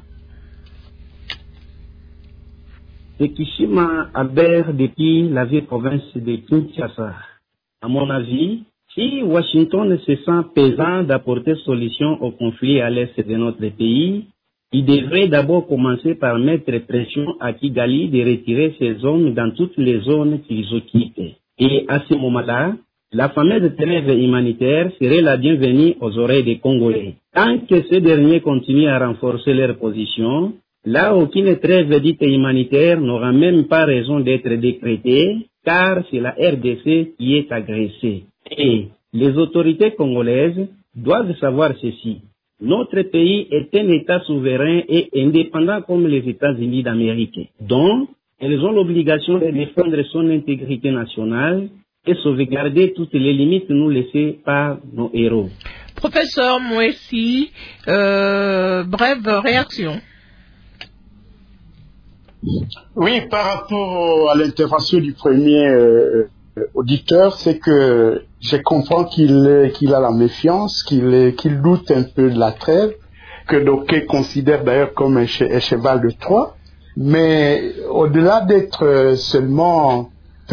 C'est Kishima Albert depuis la vieille province de Kinshasa. À mon avis, si Washington se sent pesant d'apporter solution au conflit à l'est de notre pays, il devrait d'abord commencer par mettre pression à Kigali de retirer ses hommes dans toutes les zones qu'ils occupent. Et à ce moment-là, la fameuse trêve humanitaire serait la bienvenue aux oreilles des Congolais. Tant que ces derniers continuent à renforcer leur position, là aucune trêve dite humanitaire n'aura même pas raison d'être décrétée, car c'est la R D C qui est agressée. Et les autorités congolaises doivent savoir ceci. Notre pays est un État souverain et indépendant comme les États-Unis d'Amérique. Donc, elles ont l'obligation de défendre son intégrité nationale et sauvegarder toutes les limites nous laissées par nos héros. Professeur Mouessi, euh, brève réaction. Oui, par rapport à l'intervention du premier euh, auditeur, c'est que je comprends qu'il qu'il a la méfiance, qu'il qu'il doute un peu de la trêve, que d'aucuns considèrent d'ailleurs comme un, che, un cheval de Troie, mais au-delà d'être seulement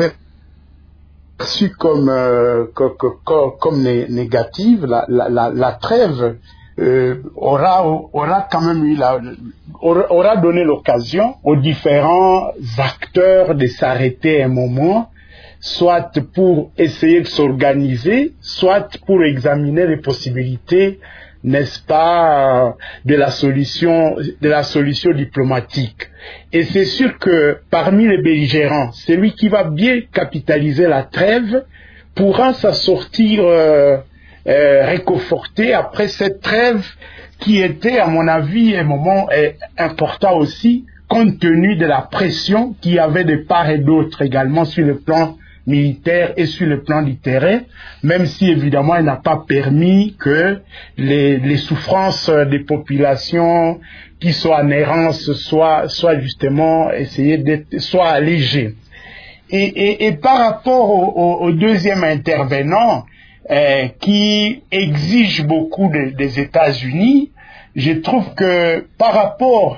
perçu comme euh, comme, comme, comme négative, la, la, la, la trêve euh, aura aura quand même eu la aura, aura donné l'occasion aux différents acteurs de s'arrêter un moment, soit pour essayer de s'organiser, soit pour examiner les possibilités, n'est-ce pas, de la solution, de la solution diplomatique. Et c'est sûr que parmi les belligérants, celui qui va bien capitaliser la trêve pourra s'en sortir euh, euh, réconforté après cette trêve qui était, à mon avis, un moment euh, important aussi, compte tenu de la pression qu'il y avait de part et d'autre également sur le plan militaire et sur le plan du terrain, même si évidemment il n'a pas permis que les, les souffrances des populations qui sont en errance soient, soient justement essayées d'être, soient allégées. Et, et, et par rapport au, au, au deuxième intervenant euh, qui exige beaucoup de, des États-Unis, je trouve que par rapport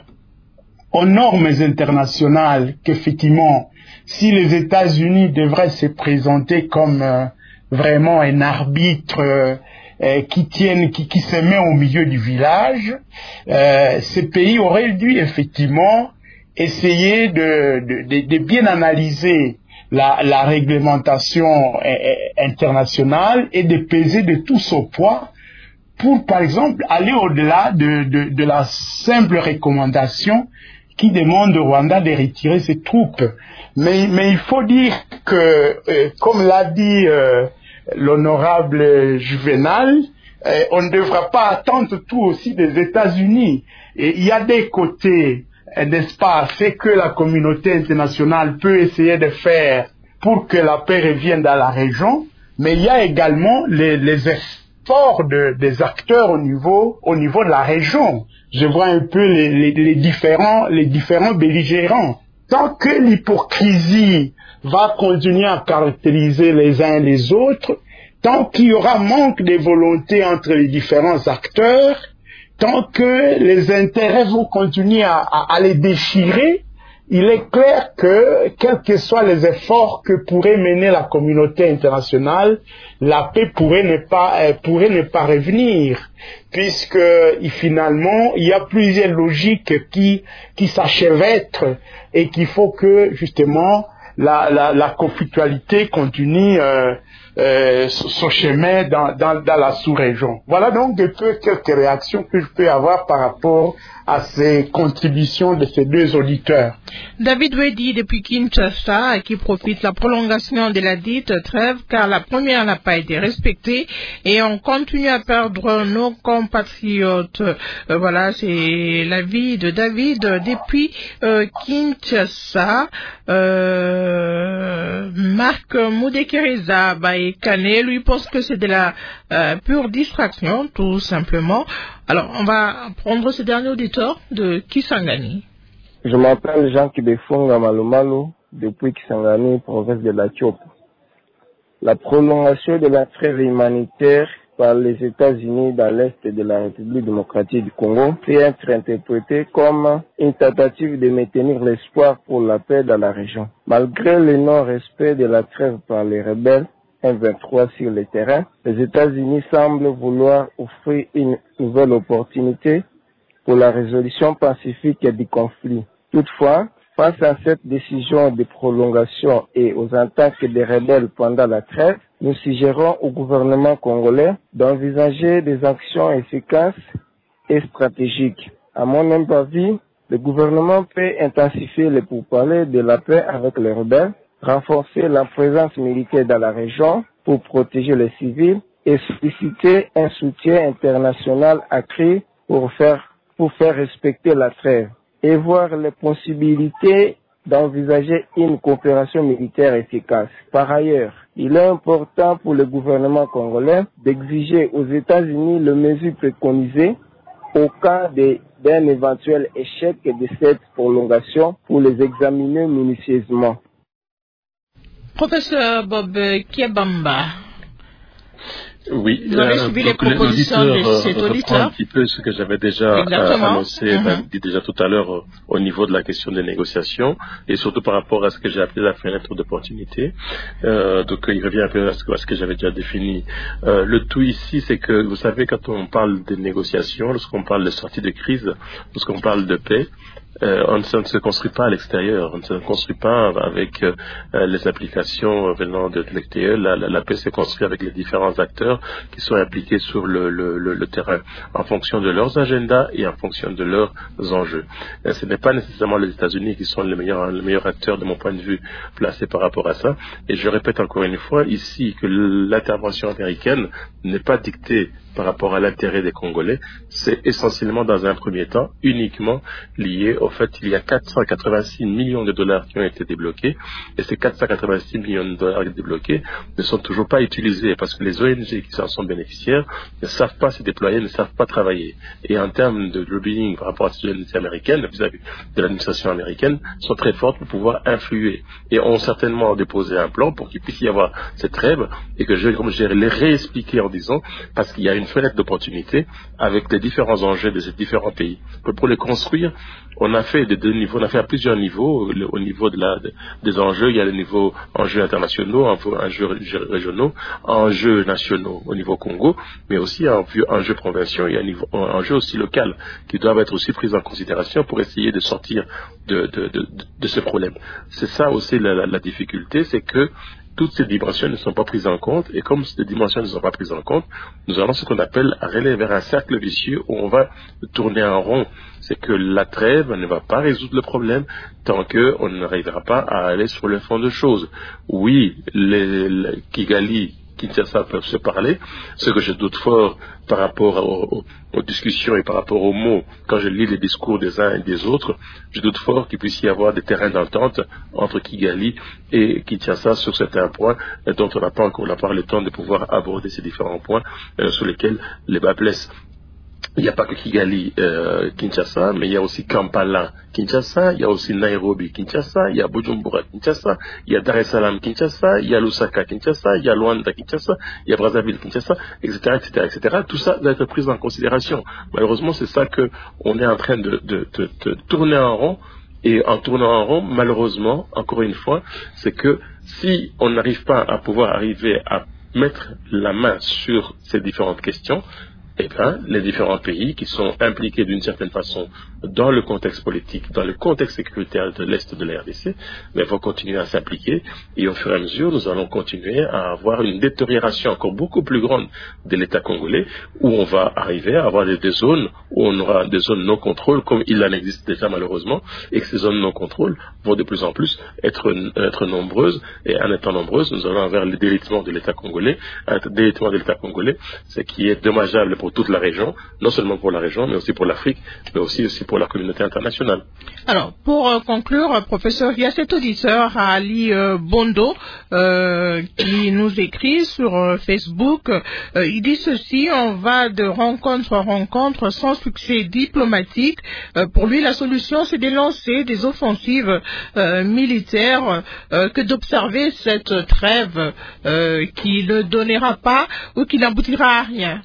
aux normes internationales qu'effectivement si les États-Unis devraient se présenter comme euh, vraiment un arbitre euh, euh, qui tienne, qui, qui se met au milieu du village, euh, ces pays auraient dû effectivement essayer de, de, de, de bien analyser la, la réglementation euh, internationale et de peser de tout son poids pour, par exemple, aller au-delà de, de, de la simple recommandation qui demande au Rwanda de retirer ses troupes. Mais, mais il faut dire que, euh, comme l'a dit euh, l'honorable Juvenal, euh, on ne devra pas attendre tout aussi des États-Unis. Et il y a des côtés, euh, n'est-ce pas, ce que la communauté internationale peut essayer de faire pour que la paix revienne dans la région, mais il y a également les, les efforts de, des acteurs au niveau, au niveau de la région. Je vois un peu les, les, les différents, les différents belligérants. Tant que l'hypocrisie va continuer à caractériser les uns et les autres, tant qu'il y aura manque de volonté entre les différents acteurs, tant que les intérêts vont continuer à, à, à les déchirer, il est clair que, quels que soient les efforts que pourrait mener la communauté internationale, la paix pourrait ne pas, euh, pourrait ne pas revenir, puisque finalement, il y a plusieurs logiques qui, qui s'achevêtrent et qu'il faut que, justement, la, la, la conflictualité continue euh, euh, son chemin dans, dans, dans la sous-région. Voilà donc de peu quelques réactions que je peux avoir par rapport à ces contributions de ces deux auditeurs. David Wedi depuis Kinshasa, qui profite de la prolongation de la dite trêve car la première n'a pas été respectée et on continue à perdre nos compatriotes. Euh, voilà, c'est l'avis de David depuis euh, Kinshasa. Euh, Marc Moudekeriza Baekane, lui pense que c'est de la euh, pure distraction, tout simplement. Alors, on va prendre ce dernier auditeur de Kisangani. Je m'appelle Jean Kibefunga Malumalu, depuis Kisangani, province de la Tchop. La prolongation de la trêve humanitaire par les États-Unis dans l'Est de la République démocratique du Congo peut être interprétée comme une tentative de maintenir l'espoir pour la paix dans la région. Malgré le non-respect de la trêve par les rebelles M vingt-trois sur le terrain, les États-Unis semblent vouloir offrir une nouvelle opportunité pour la résolution pacifique du conflit. Toutefois, face à cette décision de prolongation et aux attaques des rebelles pendant la trêve, nous suggérons au gouvernement congolais d'envisager des actions efficaces et stratégiques. À mon humble avis, le gouvernement peut intensifier les pourparlers de la paix avec les rebelles, renforcer la présence militaire dans la région pour protéger les civils et solliciter un soutien international accru pour faire, pour faire respecter la trêve et voir les possibilités d'envisager une coopération militaire efficace. Par ailleurs, il est important pour le gouvernement congolais d'exiger aux États-Unis les mesures préconisées au cas d'un éventuel échec de cette prolongation pour les examiner minutieusement. Professeur Bob Kiebamba, oui, vous avez suivi les propositions de cet auditeur. Un petit peu ce que j'avais déjà euh, annoncé, mm-hmm. ben, dit déjà tout à l'heure euh, au niveau de la question des négociations et surtout par rapport à ce que j'ai appelé la fenêtre d'opportunité. Euh, donc il revient un peu à ce que, à ce que j'avais déjà défini. Euh, le tout ici, c'est que vous savez, quand on parle des négociations, lorsqu'on parle de sortie de crise, lorsqu'on parle de paix, Euh, on, ça ne se construit pas à l'extérieur, on ne se construit pas avec euh, les applications venant de l'extérieur. La, la, la paix se construit avec les différents acteurs qui sont impliqués sur le, le, le, le terrain, en fonction de leurs agendas et en fonction de leurs enjeux. Et ce n'est pas nécessairement les États-Unis qui sont les meilleurs, les meilleurs acteurs de mon point de vue placés par rapport à ça. Et je répète encore une fois ici que l'intervention américaine n'est pas dictée par rapport à l'intérêt des Congolais, c'est essentiellement dans un premier temps uniquement lié au fait qu'il y a quatre cent quatre-vingt-six millions de dollars qui ont été débloqués et ces quatre cent quatre-vingt-six millions de dollars débloqués ne sont toujours pas utilisés parce que les O N G qui en sont bénéficiaires ne savent pas se déployer, ne savent pas travailler. Et en termes de lobbying par rapport à ces O N G américaines, vis-à-vis de l'administration américaine, sont très fortes pour pouvoir influer et ont certainement déposé un plan pour qu'il puisse y avoir cette trêve et que je, je l'ai réexpliqué en disant parce qu'il y a une fenêtre d'opportunité avec les différents enjeux de ces différents pays. Pour les construire, on a fait de deux niveaux, on a fait à plusieurs niveaux. Au niveau de la, de, des enjeux, il y a les niveaux enjeux internationaux, enjeux régionaux, enjeux nationaux au niveau Congo, mais aussi enjeux provinciaux et un niveau, enjeux aussi local qui doivent être aussi pris en considération pour essayer de sortir de, de, de, de, de ce problème. C'est ça aussi la, la, la difficulté, c'est que toutes ces dimensions ne sont pas prises en compte et comme ces dimensions ne sont pas prises en compte, nous allons ce qu'on appelle aller vers un cercle vicieux où on va tourner en rond. C'est que la trêve ne va pas résoudre le problème tant qu'on n'arrivera pas à aller sur le fond de choses. Oui, les, les Kigali, Kinshasa peuvent se parler, ce que je doute fort par rapport aux, aux discussions et par rapport aux mots, quand je lis les discours des uns et des autres, je doute fort qu'il puisse y avoir des terrains d'entente entre Kigali et Kinshasa sur certains points dont on n'a pas encore la part le temps de pouvoir aborder ces différents points euh, sur lesquels les bas blessent. Il n'y a pas que Kigali, euh, Kinshasa, mais il y a aussi Kampala, Kinshasa, il y a aussi Nairobi, Kinshasa, il y a Bujumbura, Kinshasa, il y a Dar es Salaam, Kinshasa, il y a Lusaka, Kinshasa, il y a Luanda, Kinshasa, il y a Brazzaville, Kinshasa, et cetera, et cetera, et cetera. Tout ça doit être pris en considération. Malheureusement, c'est ça que on est en train de, de, de, de tourner en rond. Et en tournant en rond, malheureusement, encore une fois, c'est que si on n'arrive pas à pouvoir arriver à mettre la main sur ces différentes questions, eh bien, les différents pays qui sont impliqués d'une certaine façon dans le contexte politique, dans le contexte sécuritaire de l'Est de la R D C, mais vont continuer à s'impliquer et au fur et à mesure, nous allons continuer à avoir une détérioration encore beaucoup plus grande de l'État congolais où on va arriver à avoir des, des zones où on aura des zones non-contrôle comme il en existe déjà malheureusement et que ces zones non-contrôle vont de plus en plus être, être nombreuses et en étant nombreuses, nous allons vers le délitement de l'État congolais. Un délitement de l'État congolais, ce qui est dommageable pour pour toute la région, non seulement pour la région, mais aussi pour l'Afrique, mais aussi, aussi pour la communauté internationale. Alors, pour euh, conclure, professeur, il y a cet auditeur, Ali euh, Bondo, euh, qui nous écrit sur euh, Facebook. Euh, il dit ceci: on va de rencontre en rencontre sans succès diplomatique. Euh, pour lui, la solution, c'est de lancer des offensives euh, militaires euh, que d'observer cette trêve euh, qui ne donnera pas ou qui n'aboutira à rien.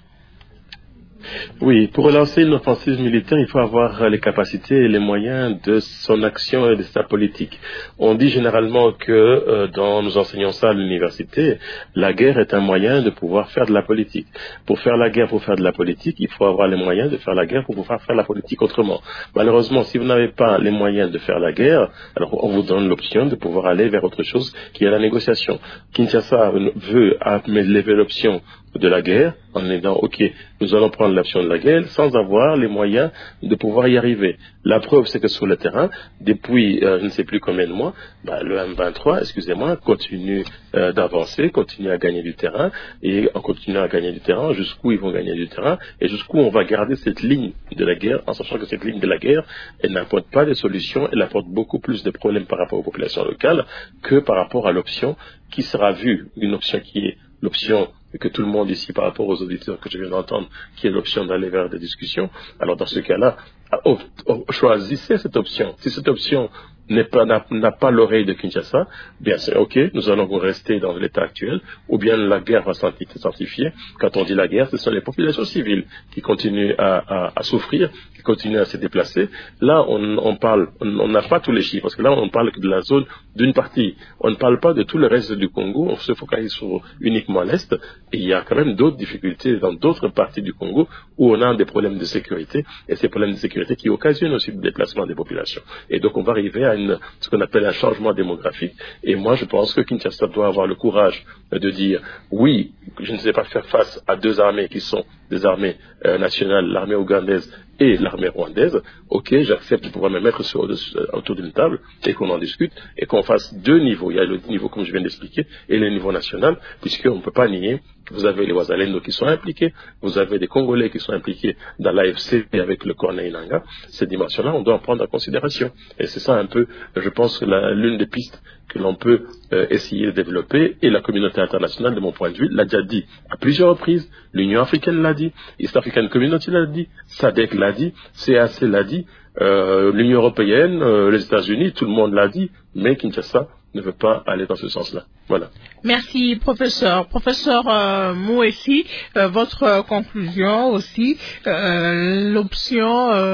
Oui, pour relancer une offensive militaire, il faut avoir les capacités et les moyens de son action et de sa politique. On dit généralement que, euh, dans, nous enseignons ça à l'université, la guerre est un moyen de pouvoir faire de la politique. Pour faire la guerre, pour faire de la politique, il faut avoir les moyens de faire la guerre pour pouvoir faire la politique autrement. Malheureusement, si vous n'avez pas les moyens de faire la guerre, alors on vous donne l'option de pouvoir aller vers autre chose qui est la négociation. Kinshasa veut lever l'option de la guerre en disant ok, nous allons prendre l'option de la guerre sans avoir les moyens de pouvoir y arriver. La preuve, c'est que sur le terrain, depuis euh, je ne sais plus combien de mois, bah, le M vingt-trois, excusez-moi, continue euh, d'avancer, continue à gagner du terrain, et en continuant à gagner du terrain, jusqu'où ils vont gagner du terrain, et jusqu'où on va garder cette ligne de la guerre, en sachant que cette ligne de la guerre, elle n'apporte pas de solutions, elle apporte beaucoup plus de problèmes par rapport aux populations locales que par rapport à l'option qui sera vue, une option qui est l'option que tout le monde ici, par rapport aux auditeurs que je viens d'entendre, qui est l'option d'aller vers des discussions. Alors dans ce cas-là, oh, oh, choisissez cette option. Si cette option n'est pas, n'a, n'a pas l'oreille de Kinshasa, bien c'est ok, nous allons rester dans l'état actuel, ou bien la guerre va s'intensifier. Quand on dit la guerre, ce sont les populations civiles qui continuent à, à, à souffrir, qui continuent à se déplacer. Là, on, on parle, on n'a pas tous les chiffres, parce que là, on parle que de la zone d'une partie. On ne parle pas de tout le reste du Congo, on se focalise sur uniquement l'Est, et il y a quand même d'autres difficultés dans d'autres parties du Congo où on a des problèmes de sécurité, et ces problèmes de sécurité qui occasionnent aussi le déplacement des populations. Et donc, on va arriver à une, ce qu'on appelle un changement démographique. Et moi, je pense que Kinshasa doit avoir le courage de dire, oui, je ne sais pas faire face à deux armées qui sont des armées euh, nationales, l'armée ougandaise et l'armée rwandaise. Ok, j'accepte de pouvoir me mettre sur, de, autour d'une table et qu'on en discute et qu'on fasse deux niveaux. Il y a le niveau, comme je viens d'expliquer, et le niveau national, puisqu'on ne peut pas nier que vous avez les Ouazalendo qui sont impliqués, vous avez des Congolais qui sont impliqués dans l'A F C et avec le Corneille Nangaa. Cette dimension-là, on doit en prendre en considération. Et c'est ça un peu, je pense, la, l'une des pistes que l'on peut euh, essayer de développer, et la communauté internationale, de mon point de vue, l'a déjà dit à plusieurs reprises. L'Union africaine l'a dit, East African Community l'a dit, S A D C l'a dit, C A C l'a dit, euh, l'Union européenne, euh, les États-Unis, tout le monde l'a dit, mais Kinshasa ne veut pas aller dans ce sens-là. Voilà. Merci, professeur. Professeur euh, Mouessi, euh, votre conclusion aussi, euh, l'option euh,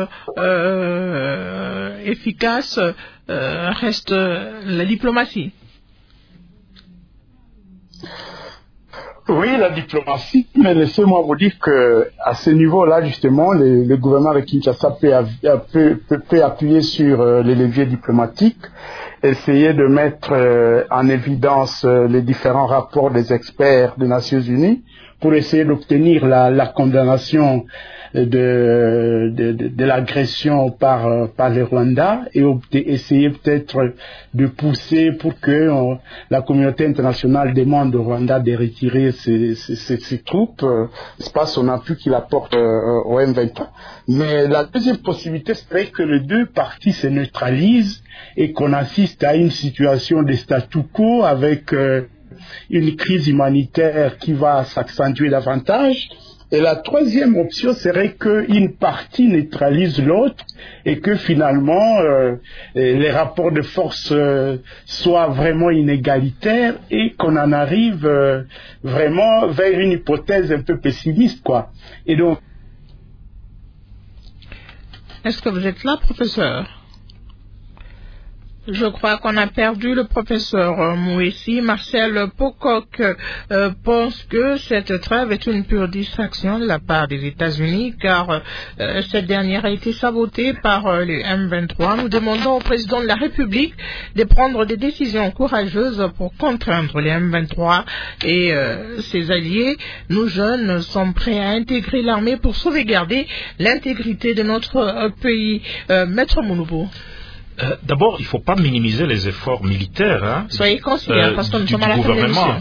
euh, efficace euh, reste la diplomatie. Oui, la diplomatie, mais laissez-moi vous dire que à ce niveau-là, justement, le, le gouvernement de Kinshasa peut, peut, peut, peut appuyer sur euh, les leviers diplomatiques, essayer de mettre euh, en évidence euh, les différents rapports des experts des Nations Unies pour essayer d'obtenir la, la condamnation de, de, de, de l'agression par, par le Rwanda et essayer peut-être de pousser pour que on, la communauté internationale demande au Rwanda de retirer ses, ses, ses, ses troupes, euh, c'est pas son appui qu'il apporte euh, au M vingt-trois. Mais la deuxième possibilité serait que les deux parties se neutralisent et qu'on assiste à une situation de statu quo avec euh, une crise humanitaire qui va s'accentuer davantage. Et la troisième option serait qu'une partie neutralise l'autre et que finalement euh, les rapports de force euh, soient vraiment inégalitaires et qu'on en arrive euh, vraiment vers une hypothèse un peu pessimiste, quoi. Et donc, est-ce que vous êtes là, professeur? Je crois qu'on a perdu le professeur euh, Mouessi. Marcel Pocock euh, pense que cette trêve est une pure distraction de la part des États-Unis, car euh, cette dernière a été sabotée par euh, les M vingt-trois. Nous demandons au président de la République de prendre des décisions courageuses pour contraindre les M vingt-trois et euh, ses alliés. Nous jeunes sommes prêts à intégrer l'armée pour sauvegarder l'intégrité de notre euh, pays. Euh, Maître Mounoubo. Euh, D'abord, il ne faut pas minimiser les efforts militaires hein, Soyez considérés, euh, parce que nous du, sommes à du la gouvernement.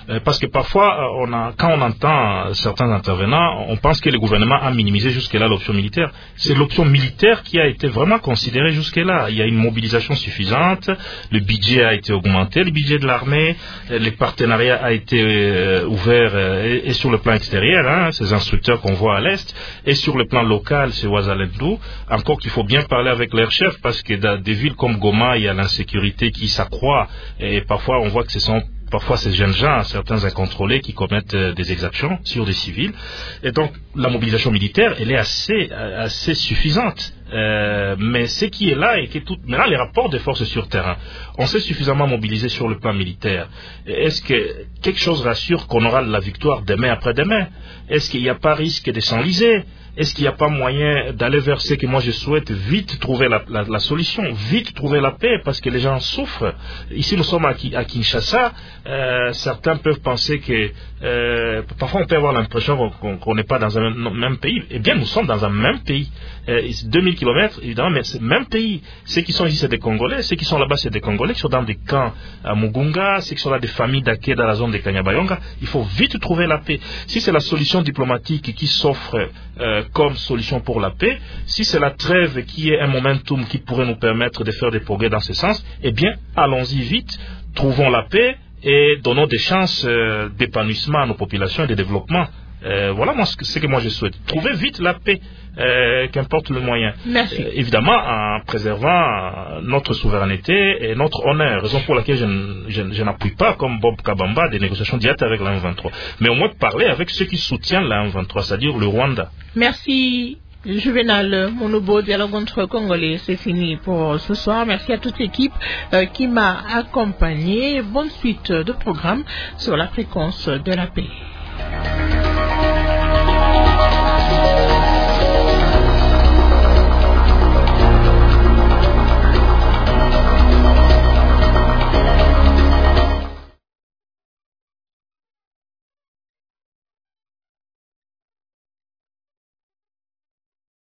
Euh, parce que parfois, on a, quand on entend certains intervenants, on pense que le gouvernement a minimisé jusque-là l'option militaire. C'est l'option militaire qui a été vraiment considérée jusque-là. Il y a une mobilisation suffisante, le budget a été augmenté, le budget de l'armée, le partenariat a été euh, ouvert euh, et, et sur le plan extérieur, hein, ces instructeurs qu'on voit à l'Est, et sur le plan local, c'est Ouazalendou. Encore qu'il faut bien parler avec leur chef, parce que dans des villes comme Goma, il y a l'insécurité qui s'accroît, et parfois on voit que ce sont parfois ces jeunes gens, certains incontrôlés, qui commettent euh, des exactions sur des civils. Et donc, la mobilisation militaire, elle est assez, euh, assez suffisante. Euh, mais ce qui est là, et qui est tout... Maintenant, les rapports de force sur terrain, on s'est suffisamment mobilisé sur le plan militaire. Est-ce que quelque chose rassure qu'on aura la victoire demain après-demain? Est-ce qu'il n'y a pas risque de s'enliser? Est-ce qu'il n'y a pas moyen d'aller vers ce que moi je souhaite, vite trouver la, la, la solution, vite trouver la paix, parce que les gens souffrent. Ici, nous sommes à, à Kinshasa. Euh, certains peuvent penser que... Euh, parfois, on peut avoir l'impression qu'on n'est pas dans un même, même pays. Eh bien, nous sommes dans un même pays. Euh, deux mille kilomètres, évidemment, mais c'est le même pays. Ceux qui sont ici, c'est des Congolais. Ceux qui sont là-bas, c'est des Congolais qui sont dans des camps à Mugunga. Ceux qui sont là, des familles d'Aké dans la zone de Kanyabayonga. Il faut vite trouver la paix. Si c'est la solution diplomatique qui s'offre euh, comme solution pour la paix, si c'est la trêve qui est un momentum qui pourrait nous permettre de faire des progrès dans ce sens, eh bien, allons-y vite, trouvons la paix et donnons des chances euh, d'épanouissement à nos populations et de développement. Euh, voilà moi, ce que moi je souhaite. Trouver vite la paix, euh, qu'importe le moyen. Merci. Euh, évidemment, en préservant notre souveraineté et notre honneur. Raison pour laquelle je, je, je n'appuie pas, comme Bob Kabamba, des négociations directes avec la M vingt-trois. Mais au moins de parler avec ceux qui soutiennent la M vingt-trois, c'est-à-dire le Rwanda. Merci. Juvenal Monobo, dialogue entre Congolais, c'est fini pour ce soir. Merci à toute l'équipe euh, qui m'a accompagné. Bonne suite de programme sur la fréquence de la paix.